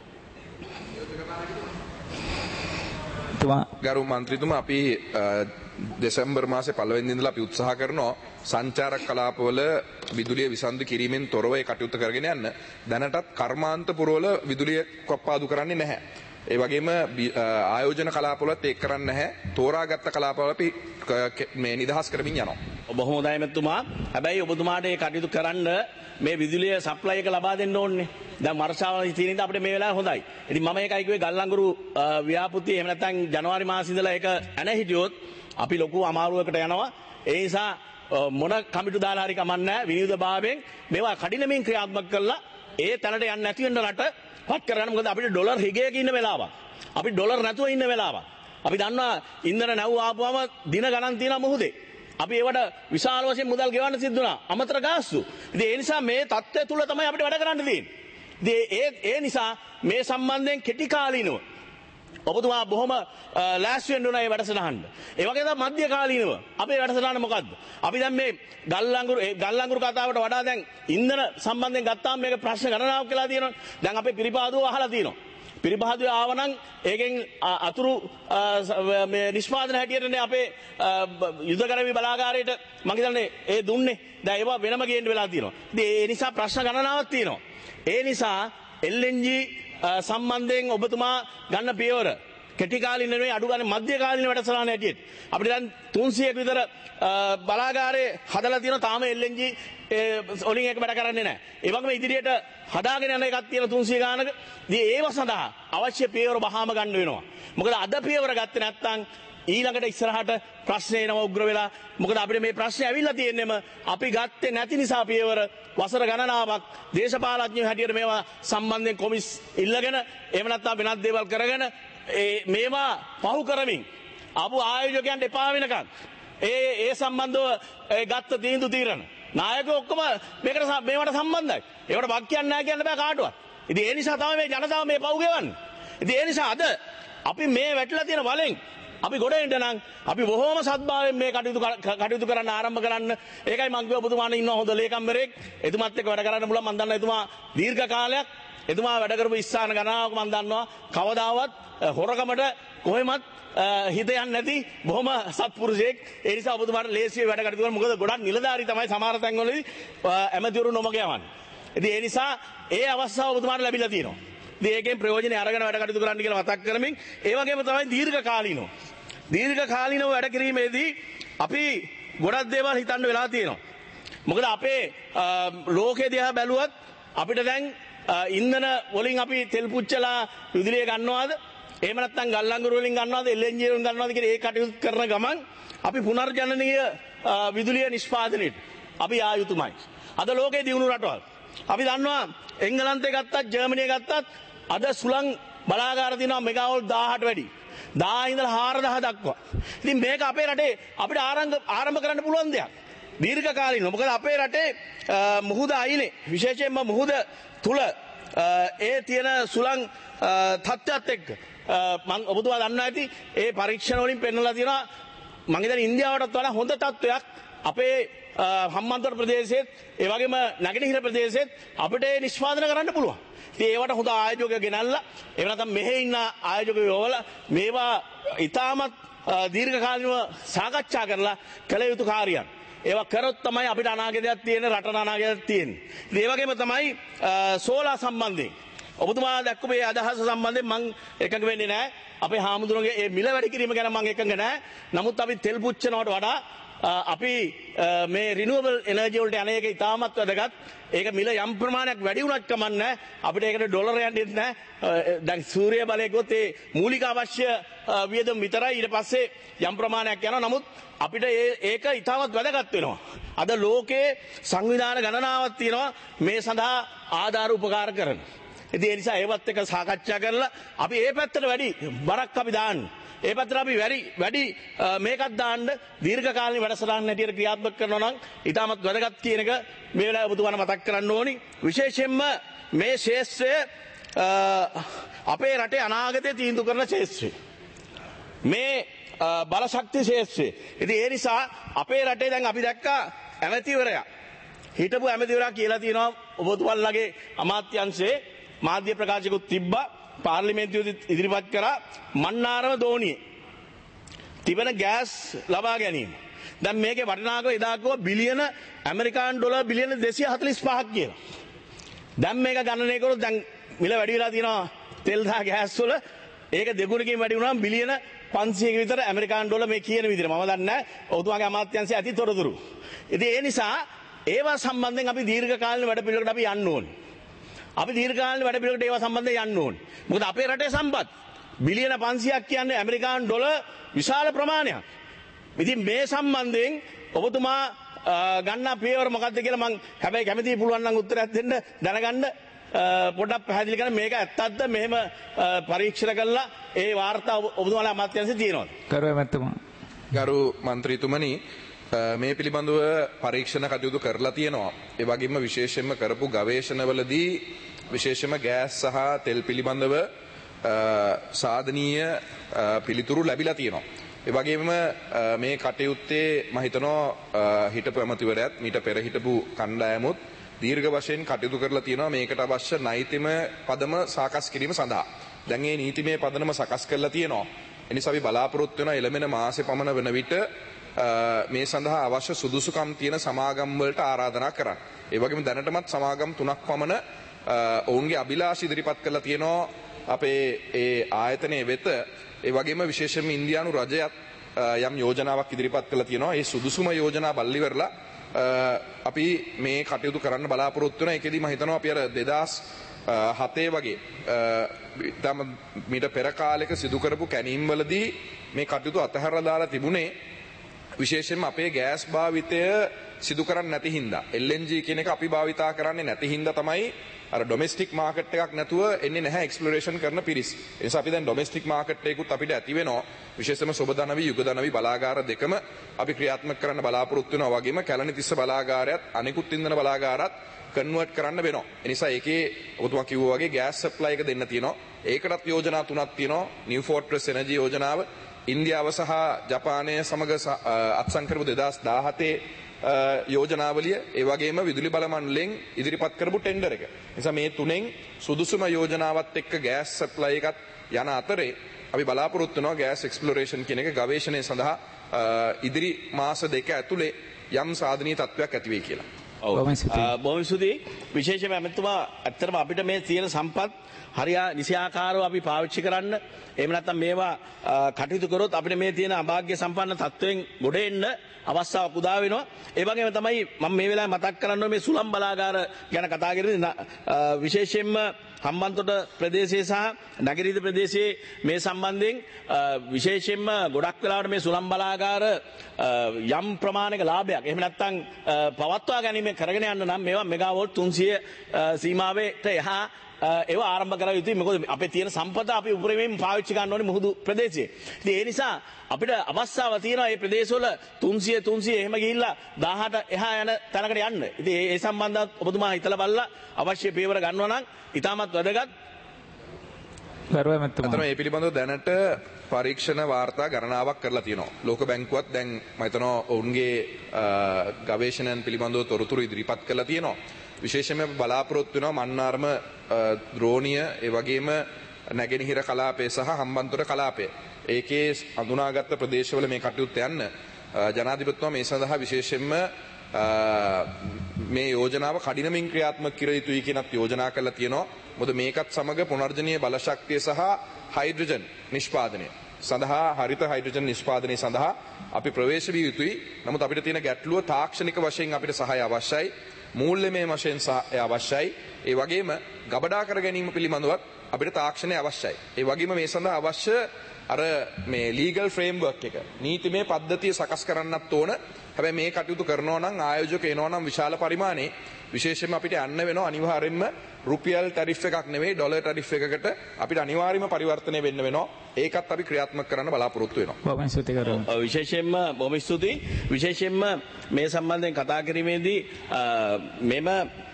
ගරු මන්ත්‍රීතුමා අපි දෙසැම්බර් මාසේ පළවෙනි දිනදලා අපි උත්සාහ කරනවා සංචාරක කලාපවල විදුලිය විසන්දු කිරීමෙන් තොරව ඒ කටයුතු කරගෙන යන්න. දැනටත් කර්මාන්තපුරවල විදුලිය කප්පාදු කරන්නේ නැහැ. ඒ වගේම ආයෝජන කලාපවලත් ඒක කරන්නේ නැහැ. තෝරාගත්ත කලාපවල අපි මේ නිදහස් කරමින් යනවා. ඔබ හොඳයි මෙතුමා. හැබැයි ඔබතුමාට ඒ කටයුතු කරන්න මේ විදුලිය සප්ලයි එක ලබා දෙන්න ඕනේ. දැන් වර්ෂාව තියෙන ඉඳ අපිට මේ වෙලාවේ හොඳයි. ඉතින් මම ඒකයි කිව්වේ ගල්ලංගුරු ව්‍යාපෘතිය එහෙම නැත්නම් ජනවාරි මාසෙ ඉඳලා ඒක ඇන හිටියොත් අපි ලොකු අමාරුවකට යනවා. ඒ නිසා මොන කමිටු දාලා හරි කමන්නේ නැහැ. විනිවිදභාවයෙන් මේවා කඩිනමින් ක්‍රියාත්මක කරලා ඒ තැනට යන්න නැති වෙන රට පත් කරගන්න. මොකද අපිට ඩොලර් හිගයක ඉන්න වෙලාවක්. අපි ඩොලර් නැතුව ඉන්න වෙලාවක්. අපි දන්නවා ඉන්ධන නැව් ආපුවම දින ගණන් තියෙන මොහොතේ. අපි ඒවට විශාල වශයෙන් මුදල් ගෙවන්න සිද්ධ වුණා. අමතර ගාස්තු. ඉතින් ඒ නිසා මේ தත්ත්වය තුල තමයි අපිට වැඩ කරන්න තියෙන්නේ. ඉතින් ඒ ඒ නිසා මේ සම්බන්ධයෙන් කෙටි කාලීනව ඔබතුමා බොහොම ලෑස්ති වෙන්න ඕන මේ වැඩසටහනට. ඒ වගේ තමයි මධ්‍ය කාලීනව අපේ වැඩසටහන මොකද්ද? අපි දැන් මේ ගල්ලංගුරු ගල්ලංගුරු කතාවට වඩා දැන් ඉන්ධන සම්බන්ධයෙන් ගත්තාම මේක ප්‍රශ්න ගණනාවක් කියලා තියෙනවා. දැන් අපේ පිරිපාදුව අහලා තියෙනවා. පිරිපාදුව ආවනම් ඒකෙන් අතුරු මේ නිෂ්පාදන හැටියටනේ අපේ යුදකරවි බලාගාරයට මම හිතන්නේ ඒ දුන්නේ. දැන් ඒවා වෙනම ගේන්න වෙලා තියෙනවා. ඉතින් ඒ නිසා ප්‍රශ්න ගණනාවක් තියෙනවා. ඒ නිසා එල් එන් ජී සම්බන්ධයෙන් ඔබතුමා ගන්න පියවර කෙටි කාලින නෙවෙයි අඩු ගන්න මධ්‍ය කාලින වැඩසටහන හැටියට අපිට දැන් තුන්සියක විතර බලාගාරේ හදලා තියෙනවා. තාම එල් එන් ජී වලින් එක වැඩ කරන්නේ නැහැ. ඒ වගේම ඉදිරියට හදාගෙන යන එකක් තියෙන තුන්සිය ගානක. ඉතින් ඒව සඳහා අවශ්‍ය පියවර බහාම ගන්න වෙනවා. මොකද අද පියවර ගත්තේ නැත්නම් ඊළඟට ඉස්සරහට ප්‍රශ්න එනවා උග්‍ර වෙලා. මොකද අපිට මේ ප්‍රශ්නේ ඇවිල්ලා තියෙන්නේම අපි ගත්තේ නැති නිසා පියවර වසර ගණනාවක් දේශපාලඥයෝ හැටියට මේවා සම්බන්ධයෙන් කොමිස් ඉල්ලගෙන එහෙම නැත්නම් වෙනත් දේවල් කරගෙන මේවා පහු කරමින් ආපු ආයෝජකයන්ට එපා වෙනකන් ඒ ඒ සම්බන්ධව ගත්ත තීන්දුව తీරන නායකයෝ ඔක්කොම මේකට මේවට සම්බන්ධයි. ඒවට බක් කියන්නේ නැහැ කියන්න බෑ කාටවත්. ඉතින් ඒ නිසා තමයි මේ ජනතාව මේ පව් ගෙවන්නේ. ඉතින් ඒ නිසා අද අපි මේ වැටලා තියෙන වලෙන් අපි ගොඩ එන්න නම් අපි බොහෝම සත්භාවයෙන් මේ කටයුතු කටයුතු කරන්න ආරම්භ කරන්න. ඒකයි මම කිව්වා ඔබතුමාට ඉන්න හොඳ ලේකම්වරයෙක් එතුමාත් එක්ක වැඩ කරන්න පුළුවන්. මම දන්නවා එතුමා දීර්ඝ කාලයක් එතුමා වැඩ කරපු ස්ථාන ගණනාවක් මම දන්නවා කවදාවත් හොරකමට කොහෙමත් හිත යන්නේ නැති බොහොම සත්පුරුෂයෙක්. ඒ නිසා ඔබතුමාට ලේසියෙන් වැඩ කටයුතු කරන්න. මොකද ගොඩක් නිලධාරී තමයි සමහර තැන්වලදී ඇමතිවරු නොමග යවන්නේ. ඉතින් ඒ නිසා ඒ අවස්ථාව ඔබතුමාට ලැබිලා තියෙනවා. ඉතින් ඒකෙන් ප්‍රයෝජනෙ අරගෙන වැඩ කටයුතු කරන්න කියලා මතක් කරමින් ඒ වගේම තමයි දීර්ඝ කාලීනව. දීර්ඝ කාලීනව වැඩ කිරීමේදී අපි ගොඩක් දේවල් හිතන්න වෙලා තියෙනවා. මොකද අපේ ලෝකයේ දිහා බැලුවත් අපිට දැන් ඉන්ධන වලින් අපි තෙල් පුච්චලා විදුලිය ගන්නවාද? එහෙම නැත්නම් ගල් අඟුරු වලින් ගන්නවාද? එල් එන් ජී වලින් ගන්නවාද කියලා ඒ කටයුතු කරන ගමන් අපි පුනර්ජනනීය විදුලිය නිෂ්පාදනයේට අපි ආයුතුමයි. අද ලෝකයේ දියුණු රටවල් අපි දන්නවා එංගලන්තේ ගත්තත් ජර්මනිය ගත්තත් අද සුළං බලාගාර තියෙනවා මෙගාවෝල්ට් දාහට වැඩි. දහය ඉඳලා හාරදහය දක්වා. ඉතින් මේක අපේ රටේ අපිට ආරම්භ ආරම්භ කරන්න පුළුවන් දෙයක්. දීර්ඝ කාලිනව. මොකද අපේ රටේ මුහුද අයිනේ විශේෂයෙන්ම මුහුද තුල ඒ තියෙන සුළං තත්ත්වයක් එක්ක මම ඔබතුමා දන්නවා ඇති ඒ පරීක්ෂණ වලින් පෙන්වලා තියෙනවා මම හිතන්නේ ඉන්දියාවටත් වඩා හොඳ තත්ත්වයක් අපේ හම්බන්තොට ප්‍රදේශයේත් ඒ වගේම නැගෙනහිර ප්‍රදේශයේත් අපිට නිෂ්පාදනය කරන්න පුළුවන්. ඉතින් ඒවට හොඳ ආයෝජකයෝ ගෙනල්ලා එහෙම නැත්නම් මෙහෙ ඉන්න ආයෝජකයෝ යොවලා මේවා ඉතාමත් දීර්ඝ කාලිනව සාකච්ඡා කරලා කළ යුතු කාර්යයක්. ඒවා කරොත් තමයි අපිට අනාගතයක් තියෙන රටන අනාගතයක් තියෙන්නේ. ඉතින් ඒ වගේම තමයි සෝලා සම්බන්ධයෙන් ඔබතුමා දැක්කු මේ අදහස සම්බන්ධයෙන් මම එකඟ වෙන්නේ නැහැ. අපේ හාමුදුරුවෝගේ මේ මිල වැඩි කිරීම ගැන මම එකඟ නැහැ. නමුත් අපි තෙල් පුච්චනවට වඩා අපි මේ රිනියුවබල් එනර්ජි වලට යන එක ඉතාමත් වැදගත්. ඒක මිල යම් ප්‍රමාණයක් වැඩි වුණත් කමන්නේ අපිට ඒකට ඩොලර් යන්නේ නැහැ. දැන් සූර්ය බලය ගොත් ඒ මූලික අවශ්‍ය වියදම් විතරයි ඊට පස්සේ යම් ප්‍රමාණයක් යනවා. නමුත් අපිට ඒක ඉතාමත් වැදගත් වෙනවා. අද ලෝකයේ සංවිධාන ගණනාවක් තියෙනවා මේ සඳහා ආධාර උපකාර කරන. ඉතින් ඒ නිසා ඒවත් එක සාකච්ඡා කරලා අපි ඒ පැත්තට වැඩි බරක් අපි දාන්න. ඒ පැත්තට අපි වැඩි වැඩි මේකක් දාන්න දීර්ඝ කාලීන වැඩසටහන් හැටියට ක්‍රියාත්මක කරනවා නම් ඉතාමත් වැදගත් කියන එක මේ වෙලාවේ ඔබතුමාට මතක් කරන්න ඕනි. විශේෂයෙන්ම මේ ශේෂ්ත්‍රය අපේ රටේ අනාගතය තීන්දුව කරන ශේෂ්ත්‍රය. මේ බලශක්ති ශේෂ්ත්‍රය. ඉතින් ඒ නිසා අපේ රටේ දැන් අපි දැක්කා ඇමතිවරයා හිටපු ඇමතිවරයා කියලා තියෙනවා ඔබතුමන්ලගේ අමාත්‍යංශයේ මාධ්‍ය ප්‍රකාශකුත් තිබ්බා පාර්ලිමේන්තුවේ ඉදිරිපත් කරා මන්නාරම දෝනියේ තිබෙන ගෑස් ලබා ගැනීම. දැන් මේකේ වටිනාකම එදා කිව්වා බිලියන ඇමරිකානු ඩොලර් බිලියන දෙසිය හතළිස් පහක් කියලා. දැන් මේක ගණනය කරොත් දැන් මිල වැඩි වෙලා තියෙනවා තෙල් සහ ගෑස් වල. ඒක දෙගුණකින් වැඩි වුණාම බිලියන පන්සීයක විතර ඇමරිකානු ඩොලර් මේ කියන විදිහට මම දන්නේ නැහැ. ඔබතුමාගේ අමාත්‍යාංශය ඇති තොරතුරු. ඉතින් ඒ නිසා ඒවා සම්බන්ධයෙන් අපි දීර්ඝ කාලීන වැඩ පිළිවෙලකට අපි යන්න ඕනේ. අපි දීර්ඝකාලීන වැඩ පිළිවෙලකට ඒවා සම්බන්ධයෙන් යන්න ඕනේ. මොකද අපේ රටේ සම්පත් බිලියන පන්සීයක් කියන්නේ ඇමරිකානු ඩොලර් විශාල ප්‍රමාණයක්. ඉතින් මේ සම්බන්ධයෙන් ඔබතුමා ගන්න පියවර මොකක්ද කියලා මම හැබැයි කැමතියි පුළුවන් නම් උත්තරයක් දෙන්න දැනගන්න පොඩ්ඩක් පැහැදිලි කරන්න මේක ඇත්තක්ද මෙහෙම පරීක්ෂණ කළා ඒ වාර්තා ඔබතුමාලා අමාත්‍යාංශයේ තියෙනවද? ගරු ඇමතුමා. ගරු මන්ත්‍රීතුමනි මේ පිළිබඳව පරීක්ෂණ කටයුතු කරලා තියෙනවා. ඒ වගේම විශේෂයෙන්ම කරපු ගවේෂණවලදී විශේෂයෙන්ම ගෑස් සහ තෙල් පිළිබඳව සාධනීය පිළිතුරු ලැබිලා තියෙනවා. ඒ වගේම මේ කටයුත්තේ මම හිතනවා හිටපු ඇමතිවරයාත් මීට පෙර හිටපු කණ්ඩායමුත් දීර්ඝ වශයෙන් කටයුතු කරලා තියෙනවා මේකට අවශ්‍ය නීතිමය පදම සාකස් කිරීම සඳහා. දැන් මේ නීතිමය පදනම සකස් කරලා තියෙනවා. ඒ නිසා අපි බලාපොරොත්තු වෙනවා එළමෙන මාසේ පමණ වෙන විට මේ සඳහා අවශ්‍ය සුදුසුකම් තියෙන සමාගම් වලට ආරාධනා කරන්න. ඒ වගේම දැනටමත් සමාගම් තුනක් පමණ ඔවුන්ගේ අභිලාෂ ඉදිරිපත් කරලා තියෙනවා අපේ ඒ ආයතනයේ වෙත. ඒ වගේම විශේෂයෙන්ම ඉන්දියානු රජයත් යම් යෝජනාවක් ඉදිරිපත් කරලා තියෙනවා. ඒ සුදුසුම යෝජනා බල්ලි වෙරලා අපි මේ කටයුතු කරන්න බලාපොරොත්තු වෙනවා. ඒකෙදි මම හිතනවා අපි අර දෙදාස් හතේ වගේ තම මීට පෙර කාලයක සිදු කරපු කැණීම් වලදී මේ කටයුතු අතහැරලා දාලා තිබුණේ විශේෂයෙන්ම අපේ ගෑස් භාවිතය සිදු කරන්නේ නැති හින්දා එල් එන් ජී කියන එක අපි භාවිතා කරන්නේ නැති හින්දා තමයි අර ඩොමෙස්ටික් මාකට් එකක් නැතුව එන්නේ නැහැ එක්ස්ප්ලොරේෂන් කරන පිරිස්. ඒ නිසා අපි දැන් ඩොමෙස්ටික් මාකට් එකකුත් අපිට ඇති වෙනවා. විශේෂයෙන්ම සොබදනවි යුගදනවි බලාගාර දෙකම අපි ක්‍රියාත්මක කරන්න බලාපොරොත්තු වෙනවා. වගේම කැලණිතිස්ස බලාගාරයත් අනිකුත් ඉන්ධන බලාගාරات කන්වර්ට් කරන්න වෙනවා. ඒ නිසා ඒකේ ඔබතුමා කිව්වා වගේ ගෑස් සප්ලයි එක දෙන්න තියෙනවා. ඒකටත් යෝජනා තුනක් තියෙනවා. නිව් ෆෝර්ට්‍රස් එනර්ජි යෝජනාව ඉන්දියාව සහ ජපානය සමග අත්සන් කරපු දෙදාස් දාහතේ යෝජනාවලිය ඒ වගේම විදුලි බල මණ්ඩලයෙන් ඉදිරිපත් කරපු ටෙන්ඩර් එක. නිසා මේ තුනෙන් සුදුසුම යෝජනාවත් එක්ක ගෑස් සප්ලයි එකත් යන අතරේ අපි බලාපොරොත්තු වෙනවා ගෑස් එක්ස්ප්ලොරේෂන් කියන එක ගවේෂණය සඳහා ඉදිරි මාස දෙක ඇතුලේ යම් සාධනීය තත්ත්වයක් ඇති වෙයි කියලා. බොහොම ස්තුතියි. විශේෂයෙන්ම ඇමතුමා ඇත්තටම අපිට මේ තියෙන සම්පත් හරියා නිසියාකාරව අපි පාවිච්චි කරන්න එහෙම නැත්නම් මේවා කටයුතු කරොත් අපිට මේ තියෙන අභාග්‍ය සම්පන්න තත්වයෙන් ගොඩ එන්න අවස්ථාවක් උදා වෙනවා. ඒ වගේම තමයි මම මේ වෙලාවේ මතක් කරන්න ඕනේ මේ සුළං බලාගාර ගැන කතා කරන්නේ විශේෂයෙන්ම හම්බන්තොට ප්‍රදේශයේ සහ නගරීද ප්‍රදේශයේ මේ සම්බන්ධයෙන් විශේෂයෙන්ම ගොඩක් වෙලාවට මේ සුළං බලාගාර යම් ප්‍රමාණයක ලාභයක් එහෙම නැත්නම් පවත්වා ගැනීම කරගෙන යන්න නම් මේවා මෙගාවෝල්ට් තුන්සිය සීමාවට එහා ඒවා ආරම්භ කර යුතුයි. මොකද අපේ තියෙන සම්පත අපි උපරිමයෙන් පාවිච්චි ගන්න ඕනේ මුහුදු ප්‍රදේශයේ. ඉතින් ඒ නිසා අපිට අවස්ථාව තියෙනවා මේ ප්‍රදේශවල තුන්සිය තුන්සිය එහෙම ගිහිල්ලා දහඅට එහා යන තැනකට යන්න. ඉතින් ඒ සම්බන්ධව ඔබතුමා හිතලා බලලා අවශ්‍ය පියවර ගන්නවා නම් ඉතාමත් වැදගත්. අතන මේ පිළිබඳව දැනට පරීක්ෂණ වාර්තා ගණනාවක් කරලා තියෙනවා. ලෝක බැංකුවත් දැන් මම හිතනවා ඔවුන්ගේ ගවේෂණයන් පිළිබඳව තොරතුරු ඉදිරිපත් කරලා තියෙනවා. විශේෂයෙන්ම බලාපොරොත්තු වෙනවා මන්නාරම ද්‍රෝණිය ඒ වගේම නැගෙනහිර කලාපය සහ හම්බන්තොට කලාපය. ඒකේ අඳුනාගත් ප්‍රදේශවල මේ කටයුත්ත යන්න ජනාධිපතිතුමා මේ සඳහා විශේෂයෙන්ම මේ යෝජනාව කඩිනමින් ක්‍රියාත්මක කර යුතුයි කියනත් යෝජනා කරලා තියෙනවා. මොකද මේකත් සමග පුනර්ජනීය බල ශක්තිය සහ හයිඩ්‍රජන් නිෂ්පාදනය සඳහා හරිත හයිඩ්‍රජන් නිෂ්පාදනය සඳහා අපි ප්‍රවේශ විය යුතුයි. නමුත් අපිට තියෙන ගැටලුව තාක්ෂණික වශයෙන් අපිට සහාය අවශ්‍යයි. මූල්‍යමය වශයෙන් සහාය අවශ්‍යයි. ඒ වගේම ගබඩා කර ගැනීම පිළිබඳවත් අපිට තාක්ෂණය අවශ්‍යයි. ඒ වගේම මේ සඳහා අවශ්‍ය අර මේ ලීගල් ෆ්‍රේම්වර්ක් එක නීතිමය පද්ධතිය සකස් කරන්නත් ඕන. හැබැයි මේ කටයුතු කරනවා නම් ආයෝජක එනවා නම් විශාල පරිමාණයේ විශේෂයෙන්ම අපිට යන්න වෙනවා අනිවාර්යෙන්ම රුපියල් ටැරිෆ් එකක් නෙවෙයි ඩොලර් ටැරිෆ් එකකට අපිට අනිවාර්යයෙන්ම පරිවර්තනය වෙන්න වෙනවා. ඒකත් අපි ක්‍රියාත්මක කරන්න බලාපොරොත්තු වෙනවා. බොහොම ස්තුතියි කරනවා. විශේෂයෙන්ම බොහොම ස්තුතියි. විශේෂයෙන්ම මේ සම්බන්ධයෙන් කතා කිරීමේදී මෙම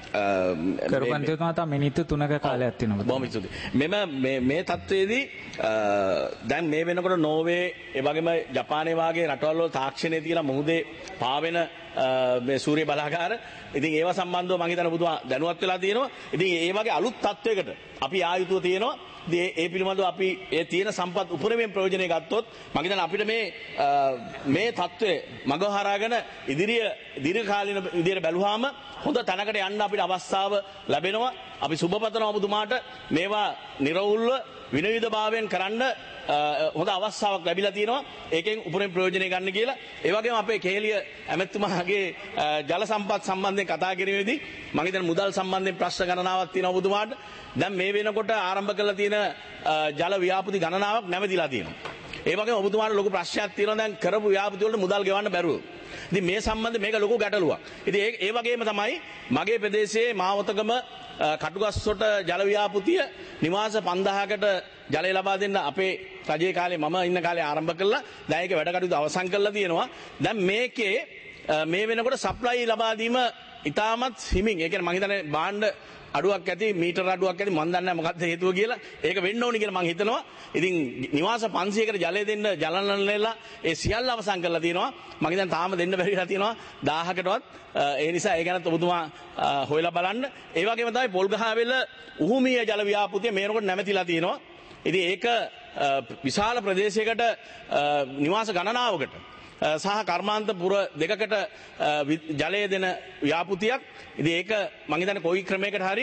කරුපන්තිතුමා තා මිනිත්තු තුනක කාලයක් තියෙනවා. බොහොම ස්තුතියි. මෙම මේ මේ තත්ත්වයේදී දැන් මේ වෙනකොට නෝර්වේ ඒ වගේම ජපානයේ වාගේ රටවල් වල තාක්ෂණයේ තියෙන මුහුදේ පාවෙන මේ සූර්ය බලාගාර ඉතින් ඒවා සම්බන්ධව මම හිතන බුදුහා දැනුවත් වෙලා තියෙනවා. ඉතින් ඒ වගේ අලුත් තත්වයකට අපි ආයුතුව තියෙනවා. ඉතින් ඒ පිළිබඳව අපි ඒ තියෙන සම්පත් උපරිමයෙන් ප්‍රයෝජනය ගත්තොත් මම හිතන අපිට මේ මේ තත්වය මග හරාගෙන ඉදිරිය දීර්ඝ කාලින විදියට බැලුවාම හොඳ තැනකට යන්න අපිට අවස්ථාව ලැබෙනවා. අපි සුබපතනවා ඔබතුමාට මේවා නිර්වුල්ව විනෝදභාවයෙන් කරන්න හොඳ අවස්ථාවක් ලැබිලා තියෙනවා. ඒකෙන් උපරිම ප්‍රයෝජනය ගන්න කියලා. ඒ වගේම අපේ කේලිය ඇමතුමාගේ ජල සම්පත් සම්බන්ධයෙන් කතා කිරීමේදී මම හිතන මුදල් සම්බන්ධයෙන් ප්‍රශ්න ගණනාවක් තියෙනවා ඔබතුමාට. දැන් මේ වෙනකොට ආරම්භ කරලා තියෙන ජල ව්‍යාපෘති ගණනාවක් නැවතිලා තියෙනවා. ඒ වගේම ඔබතුමාට ලොකු ප්‍රශ්නයක් තියෙනවා දැන් කරපු ව්‍යාපෘති වලට මුදල් ගෙවන්න බැරුව. ඉතින් මේ සම්බන්ධයෙන් මේක ලොකු ගැටලුවක්. ඉතින් ඒ ඒ වගේම තමයි මගේ ප්‍රදේශයේ මාවතගම කටුගස්සොට ජල ව්‍යාපෘතිය නිවාස පන්දාහකට ජලය ලබා දෙන්න අපේ රජයේ කාලේ මම ඉන්න කාලේ ආරම්භ කළා. දැන් ඒක වැඩ කටයුතු අවසන් කරලා තියෙනවා. දැන් මේකේ මේ වෙනකොට සප්ලයි ලබා දීම ඉතාමත් හිමින්. ඒ කියන්නේ මම හිතන්නේ බාණ්ඩ අඩුවක් ඇති මීටර අඩුවක් ඇති මම දන්නේ නැහැ මොකක්ද හේතුව කියලා. ඒක වෙන්න ඕනි කියලා මම හිතනවා. ඉතින් නිවාස පන්සියයකට ජලය දෙන්න ජලනලලා ඒ සියල්ල අවසන් කරලා තියෙනවා. මම හිතන්නේ තාම දෙන්න බැරිලා තියෙනවා දහයකටවත්. ඒ නිසා ඒ ගැනත් ඔබතුමා හොයලා බලන්න. ඒ වගේම තමයි පොල්ගහවෙල උහුමිය ජල ව්‍යාපෘතිය මේනකොට නැමතිලා තියෙනවා. ඉතින් ඒක විශාල ප්‍රදේශයකට නිවාස ගණනාවකට සහ කර්මාන්තපුර දෙකකට ජලය දෙන ව්‍යාපෘතියක්. ඉතින් ඒක මම හිතන්නේ කොයි ක්‍රමයකට හරි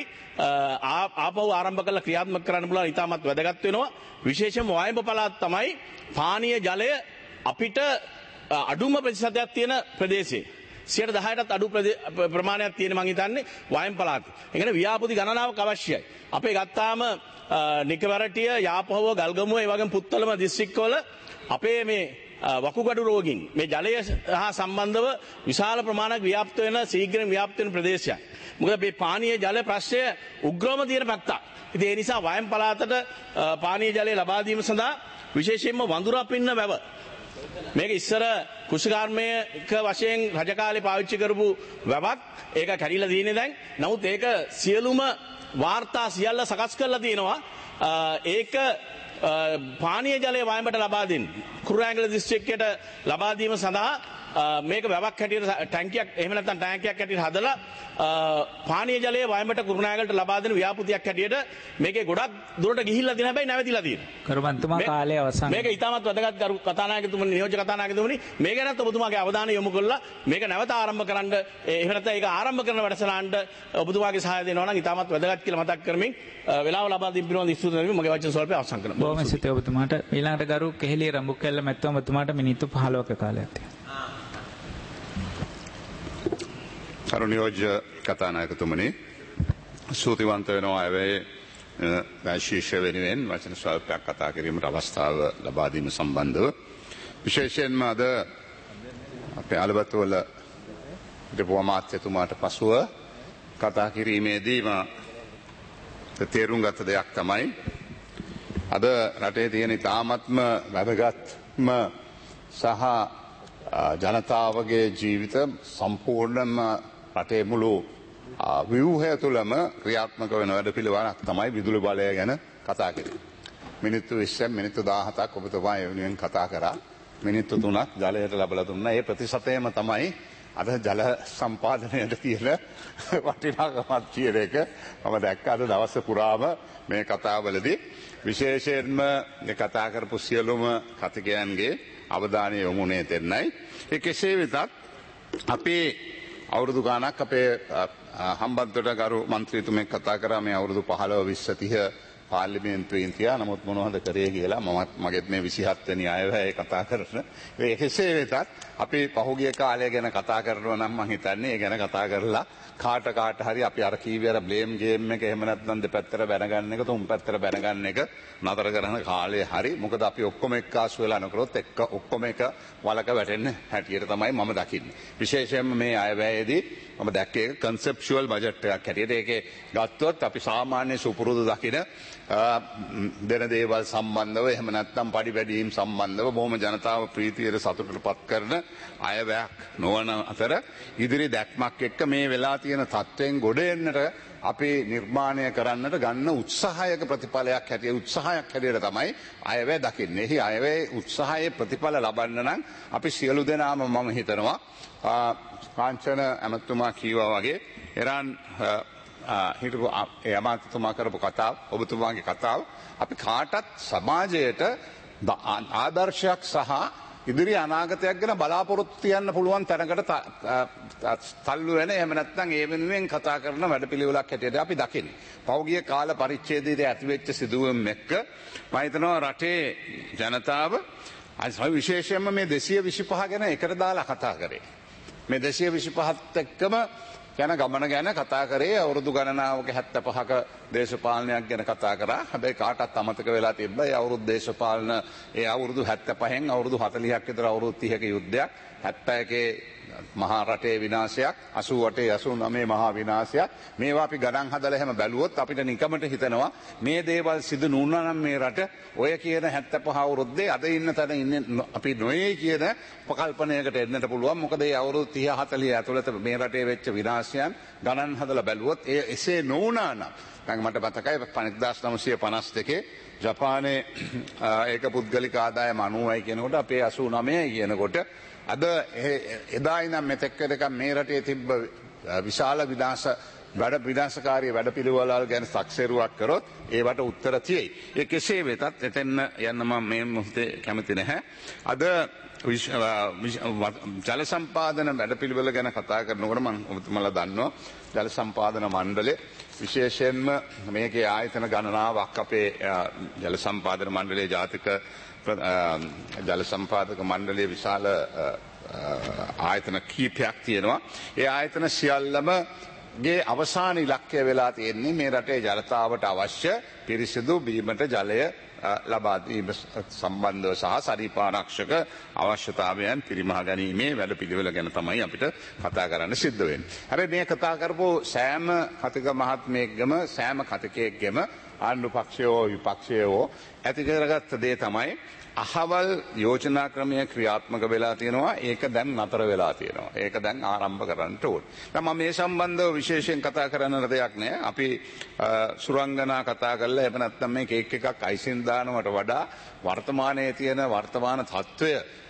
ආපහු ආරම්භ කරලා ක්‍රියාත්මක කරන්න පුළුවන් ඉතාමත් වැදගත් වෙනවා. විශේෂයෙන්ම වායඹ පළාත් තමයි පානීය ජලය අපිට අඩුම ප්‍රතිශතයක් තියෙන ප්‍රදේශය. සියයට දහයටත් අඩු ප්‍රමාණයක් තියෙන මම හිතන්නේ වායම් පළාතේ. ඒ කියන්නේ ව්‍යාපෘති ගණනාවක් අවශ්‍යයි. අපේ ගත්තාම නිකවරටිය, යාපහුව, ගල්ගමුව, ඒ වගේම පුත්තලම දිස්ත්‍රික්කවල අපේ මේ වකුගඩු රෝගීන් මේ ජලය හා සම්බන්ධව විශාල ප්‍රමාණයක් ව්‍යාප්ත වෙන ශීඝ්‍රයෙන් ව්‍යාප්ත වෙන ප්‍රදේශයක්. මොකද මේ පානීය ජල ප්‍රශ්නය උග්‍රම තියෙන පැත්තක්. ඉතින් ඒ නිසා වායම් පළාතට පානීය ජලය ලබා දීම සඳහා විශේෂයෙන්ම වඳුරා පින්න වැව මේක ඉස්සර කෘෂිකාර්මයක වශයෙන් රජ කාලේ පාවිච්චි කරපු වැවක් ඒක කැඩිලා තියෙන්නේ දැන්. නමුත් ඒක සියලුම වාර්තා සියල්ල සකස් කරලා තියෙනවා. ඒක පානීය ජලය වයඹට ලබා දෙන්න කුරුණෑගල දිස්ත්‍රික්කයට ලබා දීම සඳහා මේක වැවක් හැටියට ටැංකියක් එහෙම නැත්නම් ටැංකියක් හැටියට හදලා පානීය ජලය වයඹට කුරුණෑගලට ලබා දෙන ව්‍යාපෘතියක් හැටියට මේකේ ගොඩක් දුරට ගිහිල්ලා තියෙන හැබැයි නැවතිලා තියෙනවා. කරුමන්තුමා කාලය අවසන්. මේක ඉතාමත් වැදගත් කරු කතානායකතුමනි නියෝජ්‍ය කතානායකතුමනි මේ ගැනත් ඔබතුමාගේ අවධානය යොමු කළා මේක නැවත ආරම්භ කරන්න එහෙම නැත්නම් ඒක ආරම්භ කරන වැඩසටහනට ඔබතුමාගේ සහාය දෙනවා නම් ඉතාමත් වැදගත් කියලා මතක් කරමින් වෙලාව ලබා දීම පිළිබඳව ස්තුති කරමින් මගේ වචන ස්වල්පය අවසන් කරනවා. බොහොම ස්තුතියි ඔබතුමාට. ඊළඟට ගරු කෙහෙලිය රඹුකැල්ල මැතිතුමා ඔබතුමාට මිනිත්තු පහළොවක කාලයක් තියෙනවා. කරු නියෝජ්‍ය කතානායකතුමනි ස්තුතිවන්ත වෙනවා ඇවේ ශීර්ෂ වෙනුවෙන් වචන ස්වල්පයක් කතා කිරීමට අවස්ථාව ලබා දීම සම්බන්ධව විශේෂයෙන්ම අද අපේ අලබතුවල හිටපු අමාත්‍යතුමාට පසුව කතා කිරීමේදීම තේරුම් ගත දෙයක් තමයි අද රටේ තියෙන ඉතාමත්ම වැදගත්ම සහ ජනතාවගේ ජීවිත සම්පූර්ණයෙන්ම රටේ මුළු ව්‍යුහය තුළම ක්‍රියාත්මක වෙන වැඩපිළිවෙලක් තමයි විදුලි බලය ගැන කතා කරන්නේ. මිනිත්තු විස්සෙන් මිනිත්තු දාහතක් ඔබතුමා ඒ වෙනුවෙන් කතා කරා. මිනිත්තු තුනක් ජලයට ලැබලා දුන්නා. ඒ ප්‍රතිශතයම තමයි අද ජල සම්පාදනයට තියෙන වටිනාකමක් කියන එක මම දැක්ක අද දවස් පුරාම මේ කතාවලදී. විශේෂයෙන්ම මේ කතා කරපු සියලුම කතිකයන්ගේ අවධානය යොමුනේ දෙන්නයි. ඒ කෙසේ වෙතත් අපේ අවුරුදු ගානක් අපේ හම්බන්තොට ගරු මන්ත්‍රීතුමෙක් කතා කරා මේ අවුරුදු පහළොව විස්ස තිහ පාර්ලිමේන්තුවෙන් තියා නමුත් මොනවද කරේ කියලා මමත් මගෙත් මේ විසිහත් වෙනි අයවැය කතා කරන. ඒ කෙසේ වෙතත් අපි පහුගිය කාලය ගැන කතා කරනවා නම් මම හිතන්නේ ඒ ගැන කතා කරලා කාට කාට හරි අපි අර කීවියර බ්ලේම් ගේම් එක එහෙම නැත්නම් දෙපැත්තට බැනගන්න එක තුන් පැත්තට බැනගන්න එක නතර කරන කාලේ හරි මොකද අපි ඔක්කොම එක්කාසු වෙලා නකරොත් එක්ක ඔක්කොම එක වලක වැටෙන්න හැටියට තමයි මම දකින්නේ. විශේෂයෙන්ම මේ අයවැයේදී මම දැක්කේ ඒක කන්සෙප්චුවල් බජට් එකක් හැටියට. ඒකේ ගත්තොත් අපි සාමාන්‍ය සුපුරුදු දකින දෙන දේවල් සම්බන්ධව එහෙම නැත්නම් පඩි වැඩිවීම සම්බන්ධව බොහොම ජනතාව ප්‍රීතියට සතුටටපත් කරන අයවැයක් නොවන අතර ඉදිරි දැක්මක් එක්ක මේ වෙලා තියෙන තත්ත්වයෙන් ගොඩ එන්නට අපි නිර්මාණය කරන්නට ගන්න උත්සාහයක ප්‍රතිඵලයක් හැටියට උත්සාහයක් හැටියට තමයි අයවැය දකින්නේ. එහි අයවැය උත්සාහයේ ප්‍රතිඵල ලබන්න නම් අපි සියලු දෙනාම මම හිතනවා කාංචන ඇමතුමා කීවා වගේ එරන් හිටපු ඒ අමාත්‍යතුමා කරපු කතාව ඔබතුමාගේ කතාව අපි කාටත් සමාජයට ආදර්ශයක් සහ ඉදිරි අනාගතයක් ගැන බලාපොරොත්තු තියන්න පුළුවන් තැනකට තල්ලු වෙන එහෙම නැත්නම් ඒ වෙනුවෙන් කතා කරන වැඩපිළිවෙලක් හැටියට අපි දකින්නේ. පෞගිය කාල පරිච්ඡේදයේ ඇතිවෙච්ච සිදුවීම් එක්ක මම හිතනවා රටේ ජනතාව විශේෂයෙන්ම මේ දෙසිය විසිපහ ගැන එකට දාලා කතා කරේ. මේ දෙසිය විසිපහත් එක්කම යන ගමන ගැන කතා කරේ අවුරුදු ගණනාවක හැත්තෑපහක දේශපාලනයක් ගැන කතා කරා. හැබැයි කාටත් අමතක වෙලා තිබ්බා ඒ අවුරුදු දේශපාලන ඒ අවුරුදු හැත්තෑපහෙන් අවුරුදු හතළිහක් විතර අවුරුදු තිහක යුද්ධයක් හැත්තෑකේ මහා රටේ විනාශයක් අසූ අටේ අසූ නවයේ මහා විනාශයක් මේවා අපි ගණන් හදලා එහෙම බැලුවොත් අපිට නිකමට හිතෙනවා මේ දේවල් සිදු නුනා නම් මේ රට ඔය කියන හැත්තෑපහ අවුරුද්දේ අද ඉන්න තැන ඉන්නේ අපි නොයේ කියන ප්‍රකල්පනයකට එන්නට පුළුවන්. මොකද ඒ අවුරුදු තිහ හතළිහ ඇතුළත මේ රටේ වෙච්ච විනාශයන් ගණන් හදලා බැලුවොත් ඒ එසේ නොවුනා නම් දැන් මට මතකයි එක්දාස් නවසිය පනස් දෙකේ ජපානයේ ඒක පුද්ගලික ආදායම අනූවයි කියනකොට අපේ අසූ නවයයි කියනකොට අද එදා ඉඳන් මෙතෙක් වෙනකම් මේ රටේ තිබ්බ විශාල විනාශ වැඩ විනාශකාරී වැඩපිළිවෙළවල් ගැන සැකසෙරුවක් කරොත් ඒවට උත්තර තියෙයි. ඒ කෙසේ වෙතත් එතෙන්න යන්න මම මේ මොහොතේ කැමති නැහැ. අද ජල සම්පාදන වැඩපිළිවෙල ගැන කතා කරනකොට මම ඔබතුමාලා දන්නවා ජල සම්පාදන මණ්ඩලය විශේෂයෙන්ම මේකේ ආයතන ගණනාවක් අපේ ජල සම්පාදන මණ්ඩලයේ ජාතික ජල සම්පාදක මණ්ඩලයේ විශාල ආයතන කීපයක් තියෙනවා. ඒ ආයතන සියල්ලම ගේ අවසාන ඉලක්කය වෙලා තියෙන්නේ මේ රටේ ජනතාවට අවශ්‍ය පිරිසිදු බීමට ජලය ලබා දීම සම්බන්ධව සහ සරීපාරක්ෂක අවශ්‍යතාවයන් පිරිමහා ගැනීමේ වැඩපිළිවෙල ගැන තමයි අපිට කතා කරන්න සිද්ධ වෙන්නේ. හැබැයි මේ කතා කරපු සෑම කතික මහත්මයෙක්ගම සෑම කතිකයෙක්ගෙම ආණ්ඩු පක්ෂයෝ විපක්ෂයෝ ඇති කරගත්ත දේ තමයි අහවල් යෝජනා ක්‍රමය ක්‍රියාත්මක වෙලා තියෙනවා. ඒක දැන් නතර වෙලා තියෙනවා. ඒක දැන් ආරම්භ කරන්න ඕන. මම මේ සම්බන්ධව විශේෂයෙන් කතා කරන්න දෙයක් නෑ. අපි සුරංගනා කතා කරලා එහෙම නැත්නම් මේ කේක් එකක් අයිසින් දානවට වඩා වර්තමානයේ තියෙන වර්තමාන තත්ත්වය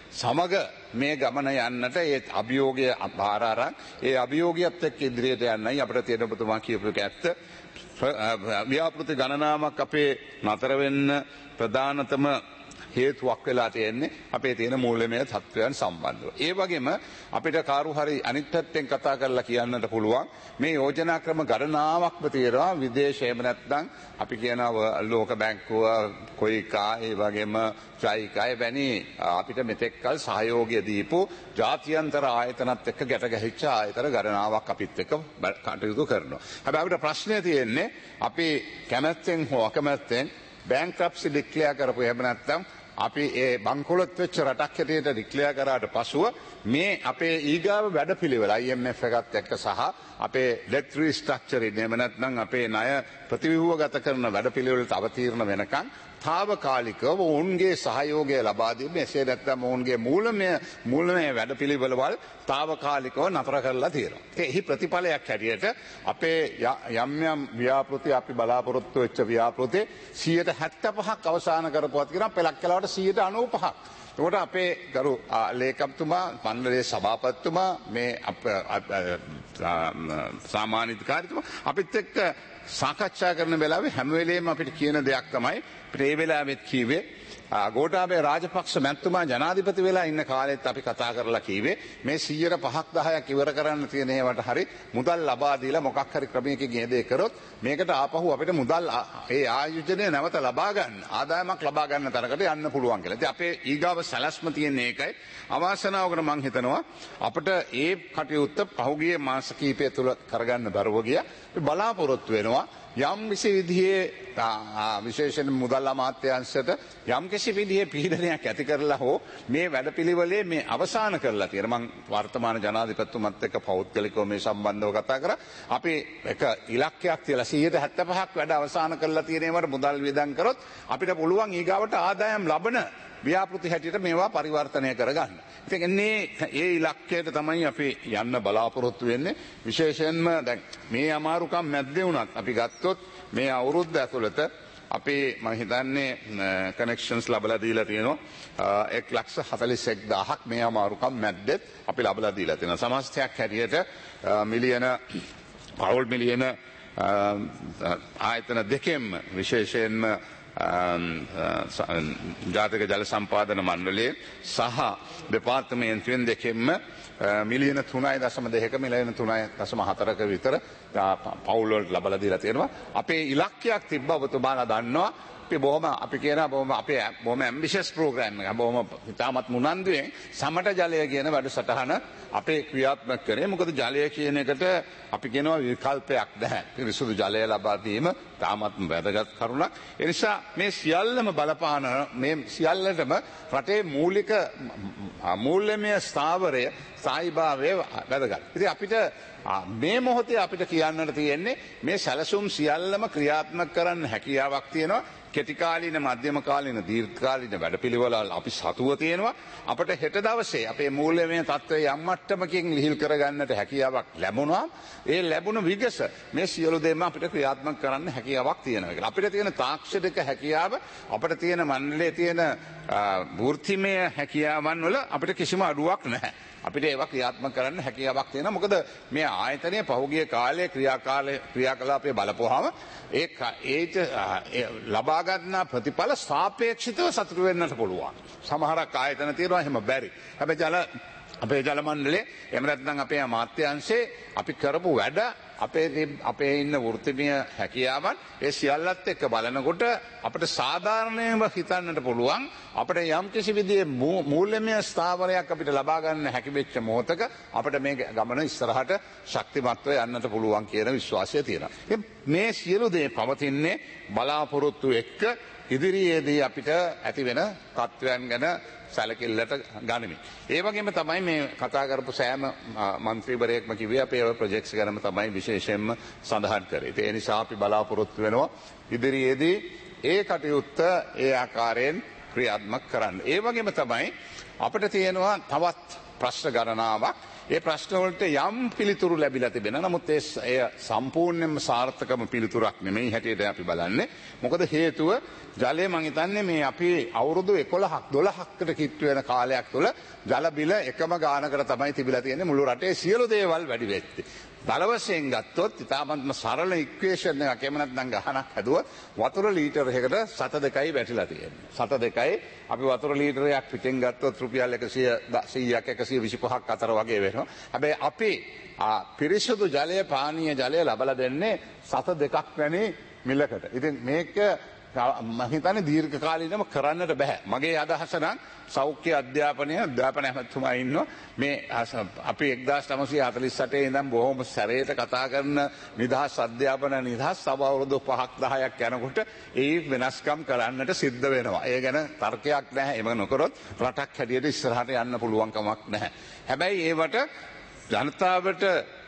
සමග මේ ගමන යන්නට ඒ අභියෝගය බාර අරන් ඒ අභියෝගයත් එක්ක ඉදිරියට යන්නයි අපිට තියෙන ඔබතුමා කියපු එක ඇත්ත. ව්‍යාපෘති ගණනාවක් අපේ නතර වෙන්න ප්‍රධානතම හේතුවක් වෙලා තියෙන්නේ අපේ තියෙන මූල්‍යමය තත්ත්වයන් සම්බන්ධව. ඒ වගේම අපිට කාරු හරි අනිත් පැත්තෙන් කතා කරලා කියන්නට පුළුවන් මේ යෝජනා ක්‍රම ගණනාවක්ම තියෙනවා විදේශේම නැත්නම් අපි කියනවා ලෝක බැංකුව කොයිකා ඒ වගේම ජයිකා වැනි අපිට මෙතෙක්කල් සහයෝගය දීපු ජාත්‍යන්තර ආයතනත් එක්ක ගැට ගැහිච්ච ආයතන ගණනාවක් අපිත් එක්ක කටයුතු කරනවා. හැබැයි අපිට ප්‍රශ්නේ තියෙන්නේ අපි කැමැත්තෙන් හෝ අකමැත්තෙන් බැංක්‍රප්සි ඩික්ලෙයාර් කරපු එහෙම නැත්නම් අපි ඒ බංකොලොත් වෙච්ච රටක් හැටියට ඩික්ලෙයාර් කරාට පසුව මේ අපේ ඊගාව වැඩපිළිවෙල I M F එකත් එක්ක සහ අපේ ඩෙට් රීස්ට්‍රක්චරින් එහෙම නැත්නම් අපේ ණය ප්‍රතිව්‍යුහගත කරන වැඩපිළිවෙලට අවතීර්ණ වෙනකන් තාවකාලිකව ඔවුන්ගේ සහයෝගය ලබා දීම එසේ නැත්නම් ඔවුන්ගේ මූලමය මූලමය වැඩපිළිවෙළවල් තාවකාලිකව නතර කරලා තියෙනවා. ඒහි ප්‍රතිඵලයක් හැටියට අපේ යම් යම් ව්‍යාපෘති අපි බලාපොරොත්තු වෙච්ච ව්‍යාපෘති සියයට හැත්තෑ පහක් අවසන් කරපුවත් කියන පෙලක් කලාවට සියයට අනූ පහක්. ඒකට අපේ ගරු ලේකම්තුමා මණ්ඩලයේ සභාපතිතුමා මේ සාමාන්‍ය අධිකාරිතුමා අපිත් එක්ක සාකච්ඡා කරන වෙලාවේ හැම වෙලේම අපිට කියන දෙයක් තමයි අපිට ඒ වෙලාවෙත් කිව්වේ ගෝඨාභය රාජපක්ෂ මැතිතුමා ජනාධිපති වෙලා ඉන්න කාලෙත් අපි කතා කරලා කිව්වේ මේ සියයට පහක් දහයක් ඉවර කරන්න තියෙන ඒවට හරි මුදල් ලබා දීලා මොකක් හරි ක්‍රමයකින් ඒ දේ කරොත් මේකට ආපහු අපිට මුදල් ඒ ආයෝජනය නැවත ලබා ගන්න ආදායමක් ලබා ගන්න තරකට යන්න පුළුවන් කියලා. ඉතින් අපේ ඊගාව සැලැස්ම තියෙන්නේ ඒකයි. අවාසනාවකට මම හිතනවා අපිට ඒ කටයුත්ත පහුගිය මාස කිහිපය තුළ කරගන්න බැරුව ගියා. අපි බලාපොරොත්තු වෙනවා යම් කිසි විදිහේ විශේෂයෙන් මුදල් අමාත්‍යාංශයට යම් කිසි විදිහේ පීඩනයක් ඇති කරලා හෝ මේ වැඩපිළිවෙලේ මේ අවසන් කරලා තියෙන මම වර්තමාන ජනාධිපතිතුමත් එක්ක පෞද්ගලිකව මේ සම්බන්ධව කතා කරා අපි එක ඉලක්කයක් තියලා සියයට හැත්තෑ පහක් වැඩ අවසන් කරලා තියෙනවට මුදල් වියදම් කරොත් අපිට පුළුවන් ඊගාවට ආදායම් ලබන ව්‍යාපෘති හැටියට මේවා පරිවර්තනය කරගන්න. ඉතින් එන්නේ ඒ ඉලක්කයට තමයි අපි යන්න බලාපොරොත්තු වෙන්නේ. විශේෂයෙන්ම දැන් මේ අමාරුකම් මැද්දේ වුණත් අපි ගත්තොත් මේ අවුරුද්ද ඇතුළත අපි මම හිතන්නේ කනෙක්ෂන්ස් ලැබලා දීලා තියෙනවා එක් ලක්ෂ හතළිස් එක් දහසක් මේ අමාරුකම් මැද්දෙත් අපි ලැබලා දීලා තියෙනවා. සමස්තයක් හැටියට මිලියන පවුල් මිලියන ආයතන දෙකෙන්ම විශේෂයෙන්ම ජාතික ජල සම්පාදන මණ්ඩලයේ සහ දෙපාර්තමේන්තුවෙන් දෙකෙන්ම මිලියන තුනයි දශම දෙකක මිලියන තුනයි දශම හතරක විතර පවුල් වලට ලබලා දීලා තියෙනවා. අපේ ඉලක්කයක් තිබ්බ ඔබතුමාලා දන්නවා. අපි බොහොම අපි කියන බොහොම අපේ බොහොම ඇම්බිෂස් ප්‍රෝග්‍රෑම් එක බොහොම ඉතාමත් මුනන්දුවෙන් සමට ජලය කියන වැඩසටහන අපේ ක්‍රියාත්මක කරේ. මොකද ජලය කියන එකට අපි කියනවා විකල්පයක් නැහැ. පිරිසුදු ජලය ලබා දීම තාමත් වැදගත් කරුණක්. ඒ නිසා මේ සියල්ලම බලපාන මේ සියල්ලටම රටේ මූලික මූල්‍යමය ස්ථාවරය සායිභාවය වැදගත්. ඉතින් අපිට මේ මොහොතේ අපිට කියන්නට තියෙන්නේ මේ සැලසුම් සියල්ලම ක්‍රියාත්මක කරන්න හැකියාවක් තියෙනවා. කෙටිකාලීන මධ්‍යම කාලීන දීර්ඝකාලීන වැඩපිළිවෙළ අපි සතුව තියෙනවා. අපිට හෙට දවසේ අපේ මූල්‍යමය තත්ත්වය යම් මට්ටමකින් ලිහිල් කරගන්නට හැකියාවක් ලැබුණා. ඒ ලැබුණ විගස මේ සියලු දේම අපිට ක්‍රියාත්මක කරන්න හැකියාවක් තියෙනවා. අපිට තියෙන තාක්ෂණික හැකියාව අපිට තියෙන මණ්ඩලයේ තියෙන වෘත්තිමය හැකියාවන් වල අපිට කිසිම අඩුවක් නැහැ. අපිට ඒවා ක්‍රියාත්මක කරන්න හැකියාවක් තියෙනවා. මොකද මේ ආයතනයේ පහුගිය කාලයේ ක්‍රියාකාලයේ ක්‍රියාකලාපයේ බලපුවාම ඒ ඒට ලබා ගන්නා ප්‍රතිඵල සාපේක්ෂිතව සතුටු වෙන්නට පුළුවන්. සමහරක් ආයතන තියෙනවා එහෙම බැරි. හැබැයි ජල අපේ ජල මණ්ඩලයේ එහෙම නැත්නම් අපේ අමාත්‍යාංශයේ අපි කරපු වැඩ අපේ අපේ ඉන්න වෘත්තිමය හැකියාවන් ඒ සියල්ලත් එක්ක බලනකොට අපිට සාධාරණව හිතන්නට පුළුවන් අපිට යම් කිසි විදිහේ මූල්‍යමය ස්ථාවරයක් අපිට ලබා ගන්න හැකි වෙච්ච මොහොතක අපිට මේ ගමන ඉස්සරහට ශක්තිමත්ව යන්නට පුළුවන් කියන විශ්වාසය තියෙනවා. මේ සියලු දේ පවතින්නේ බලාපොරොත්තු එක්ක ඉදිරියේදී අපිට ඇති වෙන තත්ත්වයන් ගැන සැලකිල්ලට ගනිමින්. ඒ වගේම තමයි මේ කතා කරපු සෑම මන්ත්‍රීවරයෙක්ම කිව්වේ අපේ ප්‍රොජෙක්ට්ස් ගැනම තමයි විශේෂයෙන්ම සඳහන් කරේ. ඒ නිසා අපි බලාපොරොත්තු වෙනවා ඉදිරියේදී ඒ කටයුත්ත ඒ ආකාරයෙන් ක්‍රියාත්මක කරන්න. ඒ වගේම තමයි අපිට තියෙනවා තවත් ප්‍රශ්න ගණනාවක්. ඒ ප්‍රශ්නවලට යම් පිළිතුරු ලැබිලා තිබෙනවා. නමුත් ඒ එය සම්පූර්ණයෙන්ම සාර්ථකම පිළිතුරක් නෙමෙයි හැටියට අපි බලන්නේ. මොකද හේතුව ජලය මං හිතන්නේ මේ අපි අවුරුදු එකොළහක් දොළහකට කිට්ටු වෙන කාලයක් තුළ ජල බිල එකම ගානකට තමයි තිබිලා තියෙන්නේ මුළු රටේ සියලු දේවල් වැඩි වෙච්චි. දල වශයෙන් ගත්තොත් ඉතාමත්ම සරල ඉක්වේෂන් එකක් එහෙම නැත්නම් ගහනක් හැදුවොත් වතුර ලීටර එකකට සත දෙකයි වැටිලා තියෙන්නේ. සත දෙකයි අපි වතුර ලීටරයක් පිටෙන් ගත්තොත් රුපියල් එකසියයක් එකසිය විසිපහක් අතර වගේ වෙනවා. හැබැයි අපි පිරිසිදු ජලය පානීය ජලය ලබලා දෙන්නේ සත දෙකක් වැනි මිලකට. ඉතින් මේක මම හිතන්නේ දීර්ඝ කාලීනව කරන්නට බෑ. මගේ අදහස නම් සෞඛ්‍ය අධ්‍යාපනය අධ්‍යාපන ඇමතුමා ඉන්නවා මේ අපි එක්දාස් නවසිය හතළිස් අටේ ඉඳන් බොහොම සැරේට කතා කරන නිදහස් අධ්‍යාපන නිදහස් තව අවුරුදු පහක් දහයක් යනකොට ඒ වෙනස්කම් කරන්නට සිද්ධ වෙනවා. ඒ ගැන තර්කයක් නැහැ. එම නොකරොත් රටක් හැටියට ඉස්සරහට යන්න පුළුවන් කමක් නැහැ. හැබැයි ඒවට ජනතාවට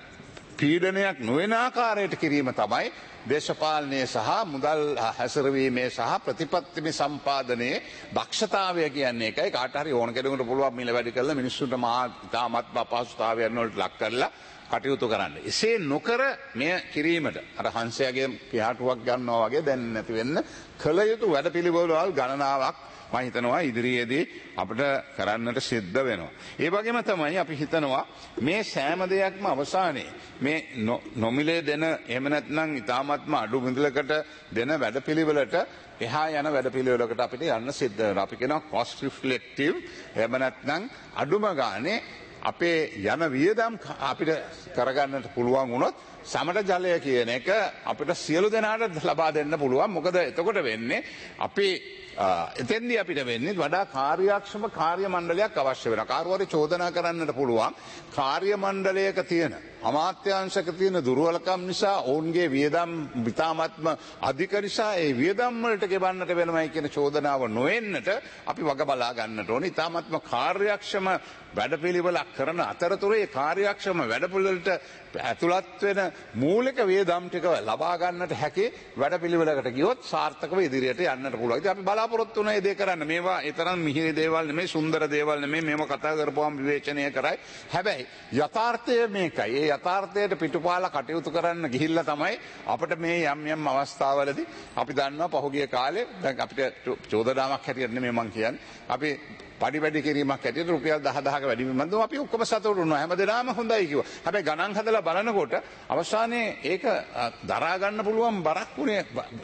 පීඩනයක් නොවන ආකාරයට කිරීම තමයි දේශපාලනයේ සහ මුදල් හැසිරවීමේ සහ ප්‍රතිපත්තිමේ සම්පාදනයේ දක්ෂතාවය කියන්නේ එකයි. කාට හරි ඕන කෙනෙකුට පුළුවන් මිල වැඩි කරලා මිනිස්සුන්ට මහා ඉතාමත් අපහසුතාවයන් වලට ලක් කරලා කටයුතු කරන්න. එසේ නොකර මෙය කිරීමට අර හංසයාගේ පියාටුවක් ගන්නවා වගේ දැන් නැති වෙන්න කළ යුතු වැඩපිළිවෙළවල් ගණනාවක් මම හිතනවා ඉදිරියේදී අපිට කරන්නට සිද්ධ වෙනවා. ඒ වගේම තමයි අපි හිතනවා මේ සෑම දෙයක්ම අවසානයේ මේ නොමිලේ දෙන එහෙම නැත්නම් ඉතාමත්ම අඩු මුදලකට දෙන වැඩපිළිවෙලට එහා යන වැඩපිළිවෙලකට අපිට යන්න සිද්ධ වෙනවා. අපි කියනවා cost reflective එහෙම නැත්නම් අඩුම ගානේ අපේ යන වියදම් අපිට කරගන්නට පුළුවන් වුණොත් සමට ජලය කියන එක අපිට සියලු දෙනාට ලබා දෙන්න පුළුවන්. මොකද එතකොට වෙන්නේ අපි එතෙන්දී අපිට වෙන්නේ වඩා කාර්යක්ෂම කාර්ය මණ්ඩලයක් අවශ්‍ය වෙනවා. කාර්යවල චෝදනා කරන්නට පුළුවන් කාර්ය මණ්ඩලයක තියෙන අමාත්‍යාංශක තියෙන දුර්වලකම් නිසා ඔවුන්ගේ වියදම් විතාමත්ම අධික නිසා ඒ වියදම් වලට ගෙවන්නට වෙනවයි කියන චෝදනාව නොවෙන්නට අපි වග බලා ගන්නට ඕනේ. ඉතාමත්ම කාර්යක්ෂම වැඩපිළිවෙලක් කරන අතරතුරේ කාර්යක්ෂම වැඩපිළිවෙලට ඇතුළත් වෙන මූලික වියදම් ටික ලබා ගන්නට හැකි වැඩපිළිවෙලකට ගියොත් සාර්ථකව ඉදිරියට යන්නට පුළුවන්. ඉතින් අපි බලාපොරොත්තු වෙන දේ කරන්න. මේවා ඒ තරම් මිහිරි දේවල් නෙමෙයි, සුන්දර දේවල් නෙමෙයි. මේව කතා කරපුවාම විවේචනය කරයි. හැබැයි යථාර්ථය මේකයි. ඒ යථාර්ථයට පිටුපාලා කටයුතු කරන්න ගිහිල්ලා තමයි අපිට මේ යම් යම් අවස්ථාවලදී අපි දන්නවා පහුගිය කාලේ දැන් අපිට චෝදනාවක් හැටියට නෙමෙයි මම කියන්නේ. අපි පඩි වැඩි කිරීමක් හැටියට රුපියල් දහ දහක වැඩි වීමක් දුන්නා. අපි ඔක්කොම සතුටු වුණා. හැමදේම හොඳයි කිව්වා. හැබැයි ගණන් හදලා බලනකොට අවසානයේ ඒක දරා ගන්න පුළුවන් බරක් උනේ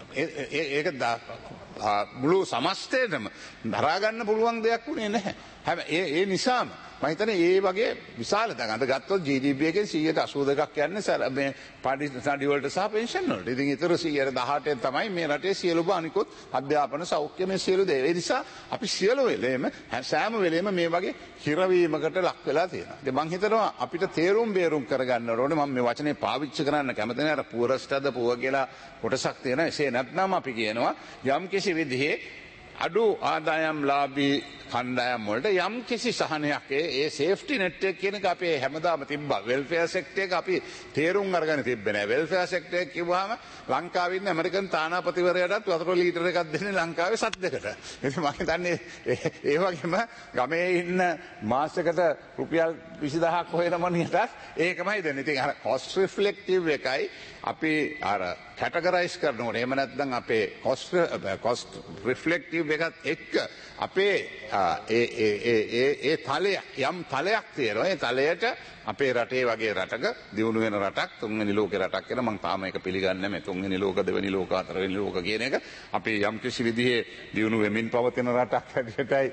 ඒක මුළු සමස්තයටම දරා ගන්න පුළුවන් දෙයක් උනේ නැහැ. හැබැයි ඒ ඒ නිසාම මම හිතන්නේ ඒ වගේ විශාල දැන් අද ගත්තොත් ජී ඩී පී එකෙන් සියයට අසූ දෙකක් යන්නේ මේ පඩි සඩි වලට සහ පෙන්ෂන් වලට. ඉතින් ඊතර සියයට දහඅටෙන් තමයි මේ රටේ සියලුම අනිකුත් අධ්‍යාපන සෞඛ්‍ය මේ සියලු දේ. ඒ නිසා අපි සියලු වෙලේම සෑම වෙලේම මේ වගේ හිරවීමකට ලක් වෙලා තියෙනවා. ඉතින් මම හිතනවා අපිට තේරුම් බේරුම් කරගන්න ඕනේ. මම මේ වචනේ පාවිච්චි කරන්න කැමති නැහැ. අර පුවරස්ටද පුව කියලා කොටසක් තියෙනවා. එසේ නැත්නම් අපි කියනවා යම් කිසි විදිහේ අඩු ආදායම්ලාභී කණ්ඩායම් වලට යම් කිසි සහනයක් ඒ සේෆ්ටි නෙට් එක කියන එක අපේ හැමදාම තිබ්බා. වෙල්ෆෙයාර් සෙක්ටර් එක අපි තේරුම් අරගෙන තිබ්බේ නෑ. වෙල්ෆෙයාර් සෙක්ටර් එක කිව්වහම ලංකාවේ ඉන්න ඇමරිකන් තානාපතිවරයාටත් වතුර ලීටර එකක් දෙන්නේ ලංකාවේ සත් දෙකට. ඉතින් මම හිතන්නේ ඒ වගේම ගමේ ඉන්න මාසෙකට රුපියල් විසිදහක් හොයන මනියටත් ඒකමයි දෙන්නේ. ඉතින් අර cost reflective එකයි අපි අර කැටගරයිස් කරනකොට එහෙම නැත්නම් අපේ cost cost reflective එකත් එක්ක අපේ ඒ ඒ ඒ ඒ තලය යම් තලයක් තියෙනවා. ඒ තලයට අපේ රටේ වගේ රටක දියුණු වෙන රටක් තුන්වෙනි ලෝකේ රටක් කියලා මම තාම ඒක පිළිගන්නේ නැහැ. තුන්වෙනි ලෝක, දෙවෙනි ලෝක, හතරවෙනි ලෝක කියන එක අපි යම් කිසි විදිහේ දියුණු වෙමින් පවතින රටක් හැටියටයි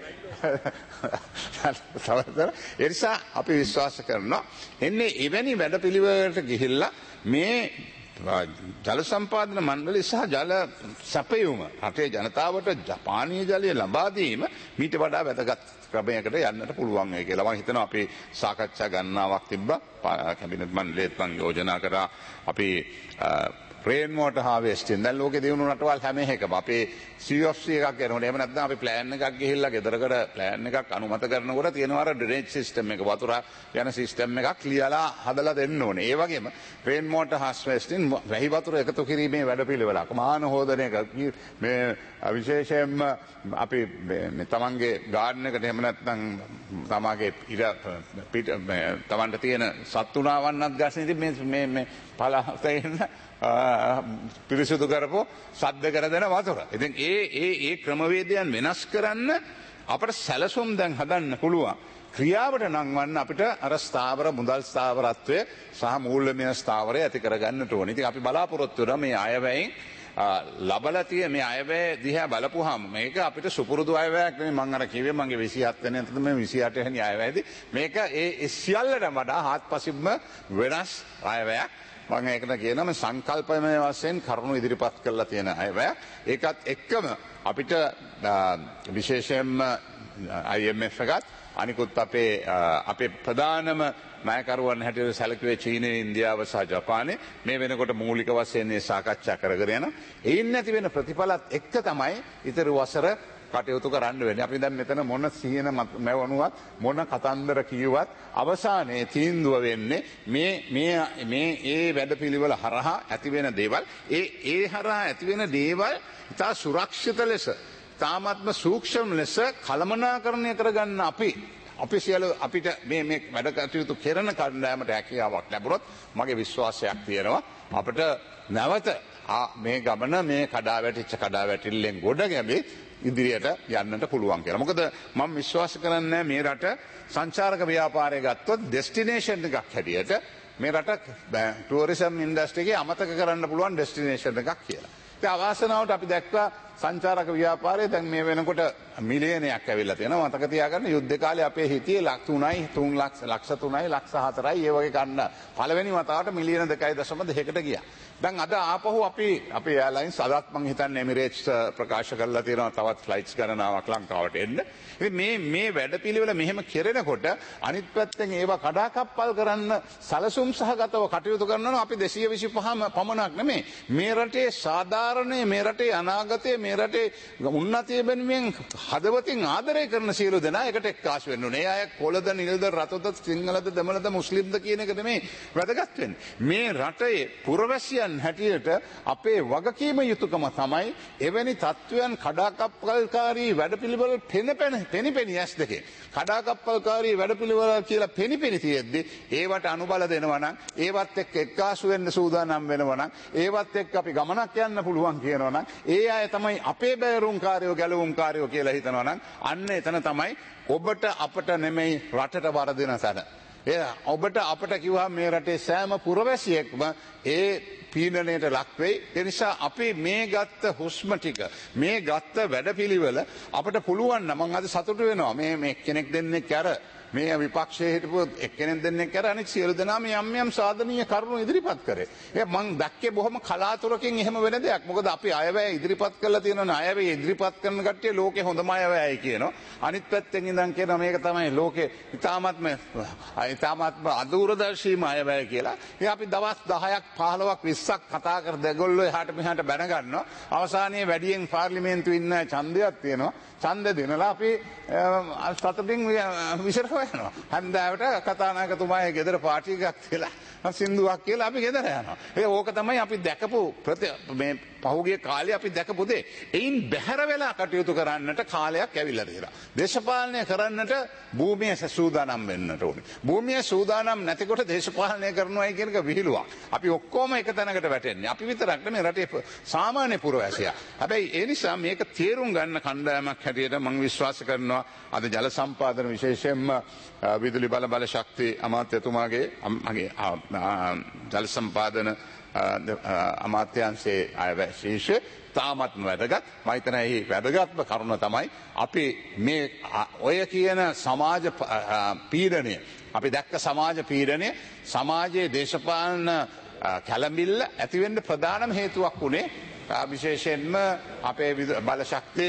සමහර ඒ නිසා අපි විශ්වාස කරනවා එන්නේ එවැනි වැඩපිළිවෙලකට ගිහිල්ලා මේ ජල සම්පාදන මණ්ඩලය සහ ජල සැපයුම රටේ ජනතාවට පානීය ජලය ලබා දීම මීට වඩා වැදගත් ක්‍රමයකට යන්නට පුළුවන් වෙයි කියලා මම හිතනවා. අපි සාකච්ඡා ගණනාවක් තිබ්බා කැබිනට් මණ්ඩලයේත් මම යෝජනා කරා අපි රේන් වෝටර් හාවෙස්ටින් දැන් ලෝකේ දියුණු රටවල් හැම එකම අපේ සී ඔෆ් සී එකක් කරනකොට එහෙම නැත්නම් අපි ප්ලෑන් එකක් ගිහිල්ලා ගෙදරකට ප්ලෑන් එකක් අනුමත කරනකොට තියෙනවා අර ඩ්‍රේනේජ් සිස්ටම් එක වතුර යන සිස්ටම් එකක් ලියලා හදලා දෙන්න ඕනේ. ඒ වගේම රේන් වෝටර් හාවෙස්ටින් වැහි වතුර එකතු කිරීමේ වැඩපිළිවෙලක් මාන හොදන එක මේ විශේෂයෙන්ම අපි මේ තමන්ගේ ගාඩන් එකට එහෙම නැත්නම් තමගේ ඉර පිට තමන්ට තියෙන සත්තුනාවන්නත් ගන්න ඉතින් මේ මේ මේ පළතෙන් පිරිසිදු කරපො සද්ද කර දෙන වතුර. ඉතින් ඒ ඒ ඒ ක්‍රමවේදයන් වෙනස් කරන්න අපිට සැලසුම් දැන් හදන්න පුළුවන්. ක්‍රියාවට නංවන්න අපිට අර ස්ථාවර මුදල් ස්ථාවරත්වය සහ මූල්‍යමය ස්ථාවරය ඇති කරගන්නට ඕනේ. ඉතින් අපි බලාපොරොත්තු වෙනවා මේ අයවැයෙන් ලබලා තියෙන මේ අයවැය දිහා බලපුවාම මේක අපිට සුපුරුදු අයවැයක් නෙමෙයි. මම අර කිව්වේ මගේ විසිහත් වෙනි අතට මේ විසිඅට වෙනි අයවැයදී මේක ඒ සියල්ලටම වඩා හාත්පසින්ම වෙනස් අයවැයක්. මම ඒකට කියනවා මේ සංකල්පමය වශයෙන් කරුණු ඉදිරිපත් කරලා තියෙන අයවැය. ඒකත් එක්කම අපිට විශේෂයෙන්ම ආයි එම් එෆ් එකත් අනිකුත් අපේ අපේ ප්‍රධානම නායකරුවන් හැටියට සැලකුවේ චීනය, ඉන්දියාව සහ ජපානය මේ වෙනකොට මූලික වශයෙන් මේ සාකච්ඡා කරගෙන යනවා. එයින් නැති වෙන ප්‍රතිඵලත් එක්ක තමයි ඉතුරු වසර කටයුතු කරන්න වෙන්නේ. අපි දැන් මෙතන මොන සිහින මැවුණුවත් මොන කතන්දර කිව්වත් අවසානයේ තීන්දුව වෙන්නේ මේ මේ මේ ඒ වැඩපිළිවෙල හරහා ඇති වෙන දේවල්. ඒ ඒ හරහා ඇති වෙන දේවල් ඉතා සුරක්ෂිත ලෙස, තාමත්ම සූක්ෂම ලෙස කළමනාකරණය කරගන්න අපි අපි සියලු අපිට මේ මේ වැඩ කටයුතු කරන කණ්ඩායමට හැකියාවක් ලැබුණොත් මගේ විශ්වාසයක් තියෙනවා අපිට නැවත මේ ගමන මේ කඩාවැටිච්ච කඩාවැටිල්ලෙන් ගොඩ ගැඹේ ඉදිරියට යන්නට පුළුවන් කියලා. මොකද මම විශ්වාස කරන්නේ මේ රට සංචාරක ව්‍යාපාරය ගත්තොත් ඩෙස්ටිනේෂන් එකක් හැටියට මේ රට ටුවරිසම් ඉන්ඩස්ට්‍රි එකේ අමතක කරන්න පුළුවන් ඩෙස්ටිනේෂන් එකක් කියලා. ඒ අවාසනාවට අපි දැක්කා සංචාරක ව්‍යාපාරය දැන් මේ වෙනකොට මිලියනයක් ඇවිල්ලා තියෙනවා. මතක තියාගන්න යුද්ධ කාලේ අපේ හිටියේ ලක්ෂ තුනයි තුන් ලක්ෂ ලක්ෂ තුනයි ලක්ෂ හතරයි ඒ වගේ ගන්න. පළවෙනි වතාවට මිලියන දෙකයි දශම දෙකකට ගියා. දැන් අද ආපහු අපි අපේ එයාලයින්ස් අදත් මම හිතන්නේ එමිරේට්ස් ප්‍රකාශ කරලා තියෙනවා තවත් ෆ්ලයිට්ස් ගණනාවක් ලංකාවට එන්න. ඉතින් මේ මේ වැඩපිළිවෙල මෙහෙම කෙරෙනකොට අනිත් පැත්තෙන් ඒවා කඩාකප්පල් කරන්න සලසුම් සහගතව කටයුතු කරනවා අපි දෙසිය විසිපහම පමණක් නෙමෙයි. මේ රටේ සාධාරණයේ මේ රටේ අනාගතයේ මේ රටේ උන්නතිය වෙනුවෙන් හදවතින් ආදරය කරන සියලු දෙනා එකට එක්කාසු වෙන්න ඕනේ. ඒ අය කොළද නිල්ද රතද සිංහලද දෙමළද මුස්ලිම්ද කියන එක නෙමෙයි වැදගත් වෙන්නේ. මේ රටේ පුරවැසියන් හැටියට අපේ වගකීම යුතුකම තමයි එවැනි තත්ත්වයන් කඩාකප්පල්කාරී වැඩපිළිවෙල පෙනපෙන පෙනිපෙනි ඇස් දෙකේ කඩාකප්පල්කාරී වැඩපිළිවෙල කියලා පෙනිපෙනි තියෙද්දි ඒවට අනුබල දෙනවා නම් ඒවත් එක්ක එක්කාසු වෙන්න සූදානම් වෙනවා නම් ඒවත් එක්ක අපි ගමනක් යන්න පුළුවන් කියනවා නම් ඒ අය තමයි අපේ බැරුම්කාරයෝ ගැලවුම්කාරයෝ කියලා හිතනවා නම් අන්න එතන තමයි ඔබට අපට නෙමෙයි රටට වරදින තැන. ඒ ඔබට අපට කිව්වා මේ රටේ සෑම පුරවැසියෙක්ම ඒ පීඩනයට ලක් වෙයි. ඒ නිසා අපි මේ ගත්ත හුස්ම ටික මේ ගත්ත වැඩපිළිවෙල අපට පුළුවන් නම් මම අද සතුටු වෙනවා මේ මේ කෙනෙක් දෙන්නෙක් අර මේ විපක්ෂයේ හිටපු එක්කෙනෙක් දෙන්නෙක් අර අනිත් සියලු දෙනා මේ යම් යම් සාධනීය කරුණු ඉදිරිපත් කරේ. ඒ මම දැක්කේ බොහොම කලාතුරකින් එහෙම වෙන දෙයක්. මොකද අපි අයවැය ඉදිරිපත් කරලා තියෙනවනේ අයවැය ඉදිරිපත් කරන කට්ටිය ලෝකේ හොඳම අයවැයයි කියනවා. අනිත් පැත්තෙන් ඉඳන් කියනවා මේක තමයි ලෝකේ ඉතාමත්ම ඉතාමත්ම අදූරදර්ශීම අයවැය කියලා. ඒ අපි දවස් දහයක් පහළොවක් විස්සක් කතා කර දෙගොල්ලෝ එහාට මෙහාට බැන ගන්නවා. අවසානයේ වැඩියෙන් පාර්ලිමේන්තුවේ ඉන්න ඡන්දයක් තියෙනවා. ඡන්ද දෙනලා අපි සතුටින් විසිරව යනවා. හන්දාවට කතානායකතුමාගේ ගෙදර පාටි එකක් තියලා සින්දුවක් කියලා අපි ගෙදර යනවා. ඒ ඕක තමයි අපි දැකපු මේ පහුගිය කාලේ අපි දැකපු දේ. එයින් බැහැර වෙලා කටයුතු කරන්නට කාලයක් ඇවිල්ලා තියෙනවා. දේශපාලනය කරන්නට භූමිය සූදානම් වෙන්නට ඕනේ. භූමිය සූදානම් නැතිකොට දේශපාලනය කරනවායි කියන එක විහිළුවක්. අපි ඔක්කොම එක තැනකට වැටෙන්නේ. අපි විතරක් නෙමෙයි රටේ සාමාන්‍ය පුරවැසියා. හැබැයි ඒ නිසා මේක තේරුම් ගන්න කණ්ඩායමක් හැටියට මම විශ්වාස කරනවා අද ජල සම්පාදන විශේෂයෙන්ම විදුලි බල බල ශක්ති අමාත්‍යතුමාගේ මගේ ජල සම්පාදන අමාත්‍යංශයේ අයවැය ශීර්ෂ තාමත්ම වැදගත්. මම හිතනවා මේ වැදගත්ම කරුණ තමයි අපි මේ ඔය කියන සමාජ පීඩනය අපි දැක්ක සමාජ පීඩනය සමාජයේ දේශපාලන කැළඹිල්ල ඇතිවෙන්න ප්‍රධානම හේතුවක් උනේ විශේෂයෙන්ම අපේ බල ශක්තිය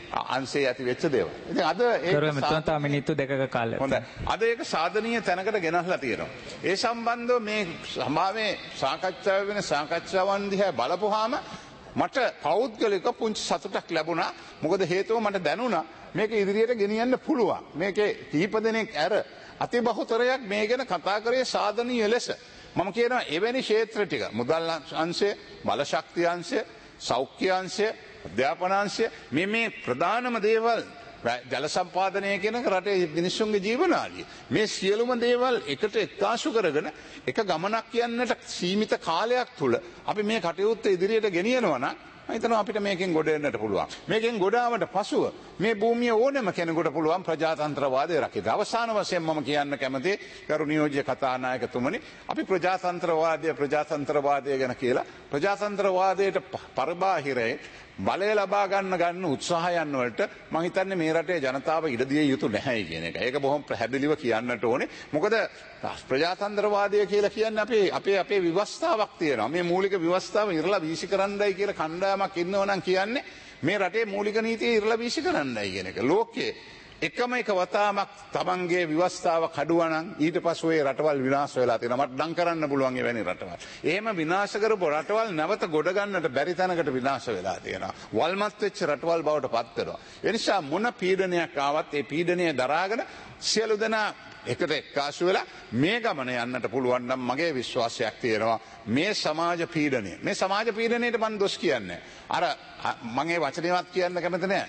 අංශයේ ඇති වෙච්ච දේවල්. ඉතින් අද ගරුම මෙතුමා තා මිනිත්තු දෙකක කාලයක්. හොඳයි. අද ඒක සාධනීය තැනකට ගෙනල්ලා තියෙනවා. ඒ සම්බන්ධව මේ සභාවේ සාකච්ඡාව වෙන සාකච්ඡාවන් දිහා බලපුවාම මට පෞද්ගලික පුංචි සතුටක් ලැබුණා. මොකද හේතුව මට දැනුණා මේක ඉදිරියට ගෙනියන්න පුළුවන්. මේකේ කීප දෙනෙක් ඇර අතිබහුතරයක් මේ ගැන කතා කරේ සාධනීය ලෙස. මම කියනවා එවැනි ක්ෂේත්‍ර ටික මුදල් අංශය, බලශක්ති අංශය, සෞඛ්‍ය අංශය, අධ්‍යාපන අංශය මේ මේ ප්‍රධානම දේවල් ජල සම්පාදනය කියන රටේ මිනිස්සුන්ගේ ජීවනාලිය. මේ සියලුම දේවල් එකට එක්කාසු කරගෙන එක ගමනක් යන්නට සීමිත කාලයක් තුල අපි මේ කටයුත්ත ඉදිරියට ගෙනියනවා නම් මම හිතනවා අපිට මේකෙන් ගොඩ එන්නට පුළුවන්. මේකෙන් ගොඩ ආවට පසුව මේ භූමිය ඕනෙම කෙනෙකුට පුළුවන් ප්‍රජාතන්ත්‍රවාදය රකින්න. අවසාන වශයෙන් මම කියන්න කැමති ගරු නියෝජ්‍ය කතානායකතුමනි අපි ප්‍රජාතන්ත්‍රවාදය ප්‍රජාතන්ත්‍රවාදය ගැන කියලා ප්‍රජාතන්ත්‍රවාදයට පරිබාහිරේ බලය ලබා ගන්න ගන්න උත්සාහයන් වලට මම හිතන්නේ මේ රටේ ජනතාව ඉඩ දිය යුතු නැහැ කියන එක. ඒක බොහොම පැහැදිලිව කියන්නට ඕනේ. මොකද ප්‍රජාතන්ත්‍රවාදය කියලා කියන්නේ අපේ අපේ අපේ ව්‍යවස්ථාවක් තියෙනවා. මේ මූලික ව්‍යවස්ථාව ඉරලා වීසි කරන්නයි කියලා කණ්ඩායමක් ඉන්නවා නම් කියන්නේ මේ රටේ මූලික නීතිය ඉරලා වීසි කරන්නයි කියන එක. ලෝකයේ එකම එක වතාවක් තමන්ගේ ව්‍යවස්ථාව කඩුවා නම් ඊට පස්සේ ඒ රටවල් විනාශ වෙලා තියෙනවා. මට නම් කරන්න පුළුවන් එවැනි රටවල්. එහෙම විනාශ කරපු රටවල් නැවත ගොඩ ගන්නට බැරි තැනකට විනාශ වෙලා තියෙනවා. වල්මත් වෙච්ච රටවල් බවට පත් වෙනවා. ඒ නිසා මොන පීඩනයක් ආවත් ඒ පීඩනය දරාගෙන සියලු දෙනා එකට එක්කාසු වෙලා මේ ගමන යන්නට පුළුවන් නම් මගේ විශ්වාසයක් තියෙනවා මේ සමාජ පීඩනය. මේ සමාජ පීඩනයට මම දොස් කියන්නේ. අර මම ඒ වචනේවත් කියන්න කැමති නෑ.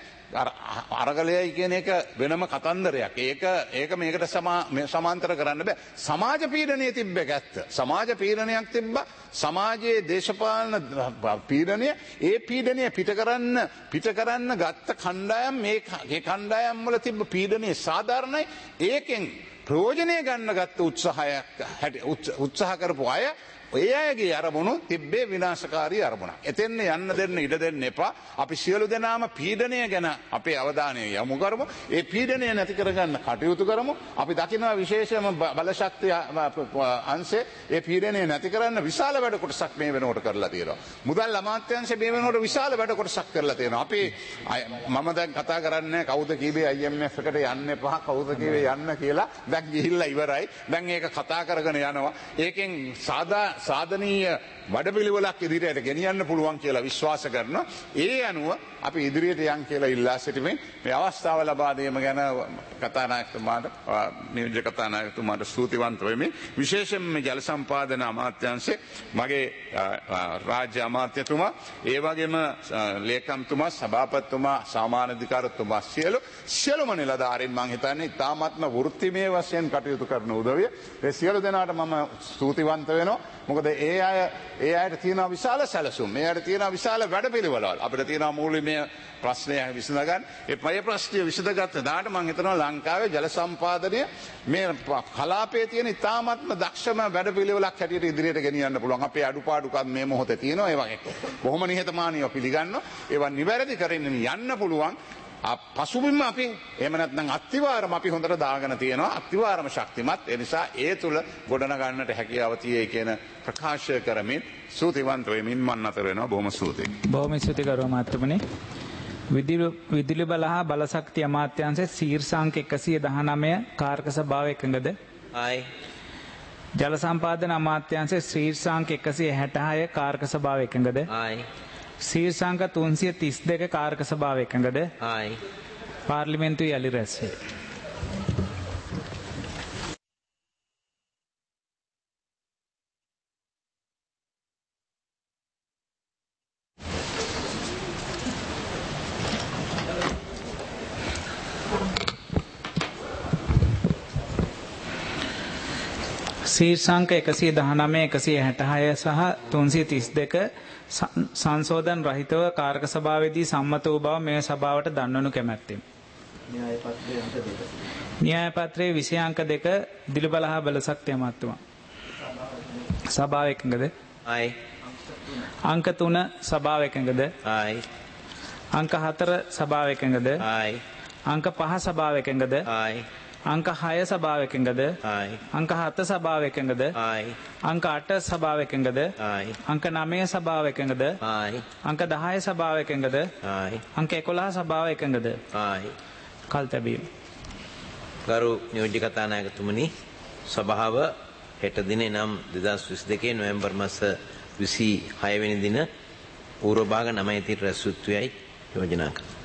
අරගලයයි කියන එක වෙනම කතන්දරයක්. ඒක ඒක මේකට සමාන්තර කරන්න බෑ. සමාජ පීඩනයේ තිබ්බ එක ඇත්ත. සමාජ පීඩනයක් තිබ්බා. සමාජයේ දේශපාලන පීඩනය ඒ පීඩනය පිට කරන්න පිට කරන්න ගත්ත කණ්ඩායම් මේ ඒ කණ්ඩායම් වල තිබ්බ පීඩනය සාධාරණයි. ඒකෙන් ප්‍රයෝජනය ගන්න ගත්ත උත්සාහයක් උත්සාහ කරපු අය ඒ අයගේ අරමුණු තිබ්බේ විනාශකාරී අරමුණක්. එතෙන්න යන්න දෙන්න ඉඩ දෙන්න එපා. අපි සියලු දෙනාම පීඩනය ගැන අපේ අවධානය යොමු කරමු. ඒ පීඩනය නැති කරගන්න කටයුතු කරමු. අපි දකිනවා විශේෂම බලශක්තිය අංශේ ඒ පීඩනය නැති කරන්න විශාල වැඩ කොටසක් මේ වෙනකොට කරලා තියෙනවා. මුදල් අමාත්‍යාංශය මේ වෙනකොට විශාල වැඩ කොටසක් කරලා තියෙනවා. අපි මම දැන් කතා කරන්නේ කවුද කීවේ I M F එකට යන්න එපා කවුද කීවේ යන්න කියලා. දැන් ගිහිල්ලා ඉවරයි. දැන් ඒක කතා කරගෙන යනවා. ඒකෙන් සාදා සාධනීය වැඩපිළිවෙලක් ඉදිරියට ගෙනියන්න පුළුවන් කියලා විශ්වාස කරනවා. ඒ අනුව අපි ඉදිරියට යන් කියලා ඉල්ලා සිටිමින් මේ අවස්ථාව ලබා දීම ගැන කතානායකතුමාට නියෝජ්‍ය කතානායකතුමාට ස්තුතිවන්ත වෙමි. විශේෂයෙන්ම මේ ජල සම්පාදන අමාත්‍යාංශයේ මගේ රාජ්‍ය අමාත්‍යතුමා ඒ වගේම ලේකම්තුමා සභාපතිතුමා සාමාන්‍ය අධිකාරතුමා සියලු සියලුම නිලධාරීන් මම හිතන්නේ තාමත්ම වෘත්තිමය වශයෙන් කටයුතු කරන උදවිය. ඒ සියලු දෙනාට මම ස්තුතිවන්ත වෙනවා. මොකද ඒ අය ඒ අයට තියෙන විශාල සැලසුම් මේ අයට තියෙන විශාල වැඩපිළිවෙළවල් අපිට තියෙන මූලිකම ප්‍රශ්නය විසඳගන්න ඒ පය ප්‍රශ්නය විසඳගත්ත දාට මම හිතනවා ලංකාවේ ජල සම්පාදනය මේ කලාපයේ තියෙන ඉතාමත්ම දක්ෂම වැඩපිළිවෙලක් හැටියට ඉදිරියට ගෙනියන්න පුළුවන්. අපේ අඩුපාඩුකම් මේ මොහොතේ තියෙනවා ඒවා බොහොම නිහතමානීව පිළිගන්නවා. ඒවා නිවැරදි කරගෙන යන්න පුළුවන්. පසුබිම අපි එහෙම නැත්නම් අත්තිවාරම අපි හොඳට දාගෙන තියෙනවා. අත්තිවාරම ශක්තිමත්. ඒ නිසා ඒ තුල ගොඩනගන්නට හැකියාව තියෙයි කියන ප්‍රකාශය කරමින් සූතිවන්ත වෙමින් මන් අතර වෙනවා. බොහොම ස්තුතියි. බොහොම ස්තුතියි ගරුම මාත්‍රමනේ. විදුලි බල හා බලශක්ති අමාත්‍යාංශයේ ශීර්ෂාංක එකසිය දහනවය කාර්ක සභාව එකඟද? ආයි. ජල සම්පාදන අමාත්‍යාංශයේ ශීර්ෂාංක එකසිය හැටහය කාර්ක සභාව එකඟද? ආයි. ශීර්ෂාංක තුන්සිය තිස් දෙක කාර්ක සභාව එකඟද? ආයි. පාර්ලිමේන්තුවේ යලි රැස් වේ. ශීර්ෂාංක එකසිය දහනවය එකසිය හැටහය සහ තුන්සිය තිස් දෙක සංශෝධන රහිතව කාර්ක සභාවේදී සම්මත වූ බව මේ සභාවට දන්වනු කැමැත්තෙමි. න්‍යාය පත්‍රයේ විෂය අංක දෙක විදුලි බල හා බලශක්ති අමාත්‍යතුමා. සභාව එකඟද? ආයි. අංක තුන සභාව එකඟද? ආයි. අංක හතර සභාව එකඟද? ආයි. අංක පහ සභාව එකඟද? ආයි. අංක හය සභාව එකඟද? ආයි. අංක හත සභාව එකඟද? ආයි. අංක අට සභාව එකඟද? ආයි. අංක නවය සභාව එකඟද? ආයි. අංක දහය සභාව එකඟද? ආයි. අංක එකොළහ සභාව එකඟද? ආයි. කල් තැබීම. ගරු නියෝජ්‍ය කතානායකතුමනි, සභාව හෙට දිනේ නම් දෙදහස් විසි දෙකේ නොවැම්බර් මාස විසි හය වෙනි දින පූර්ව භාග නවය තිර රැස්වුතුයයි යෝජනා කරනවා.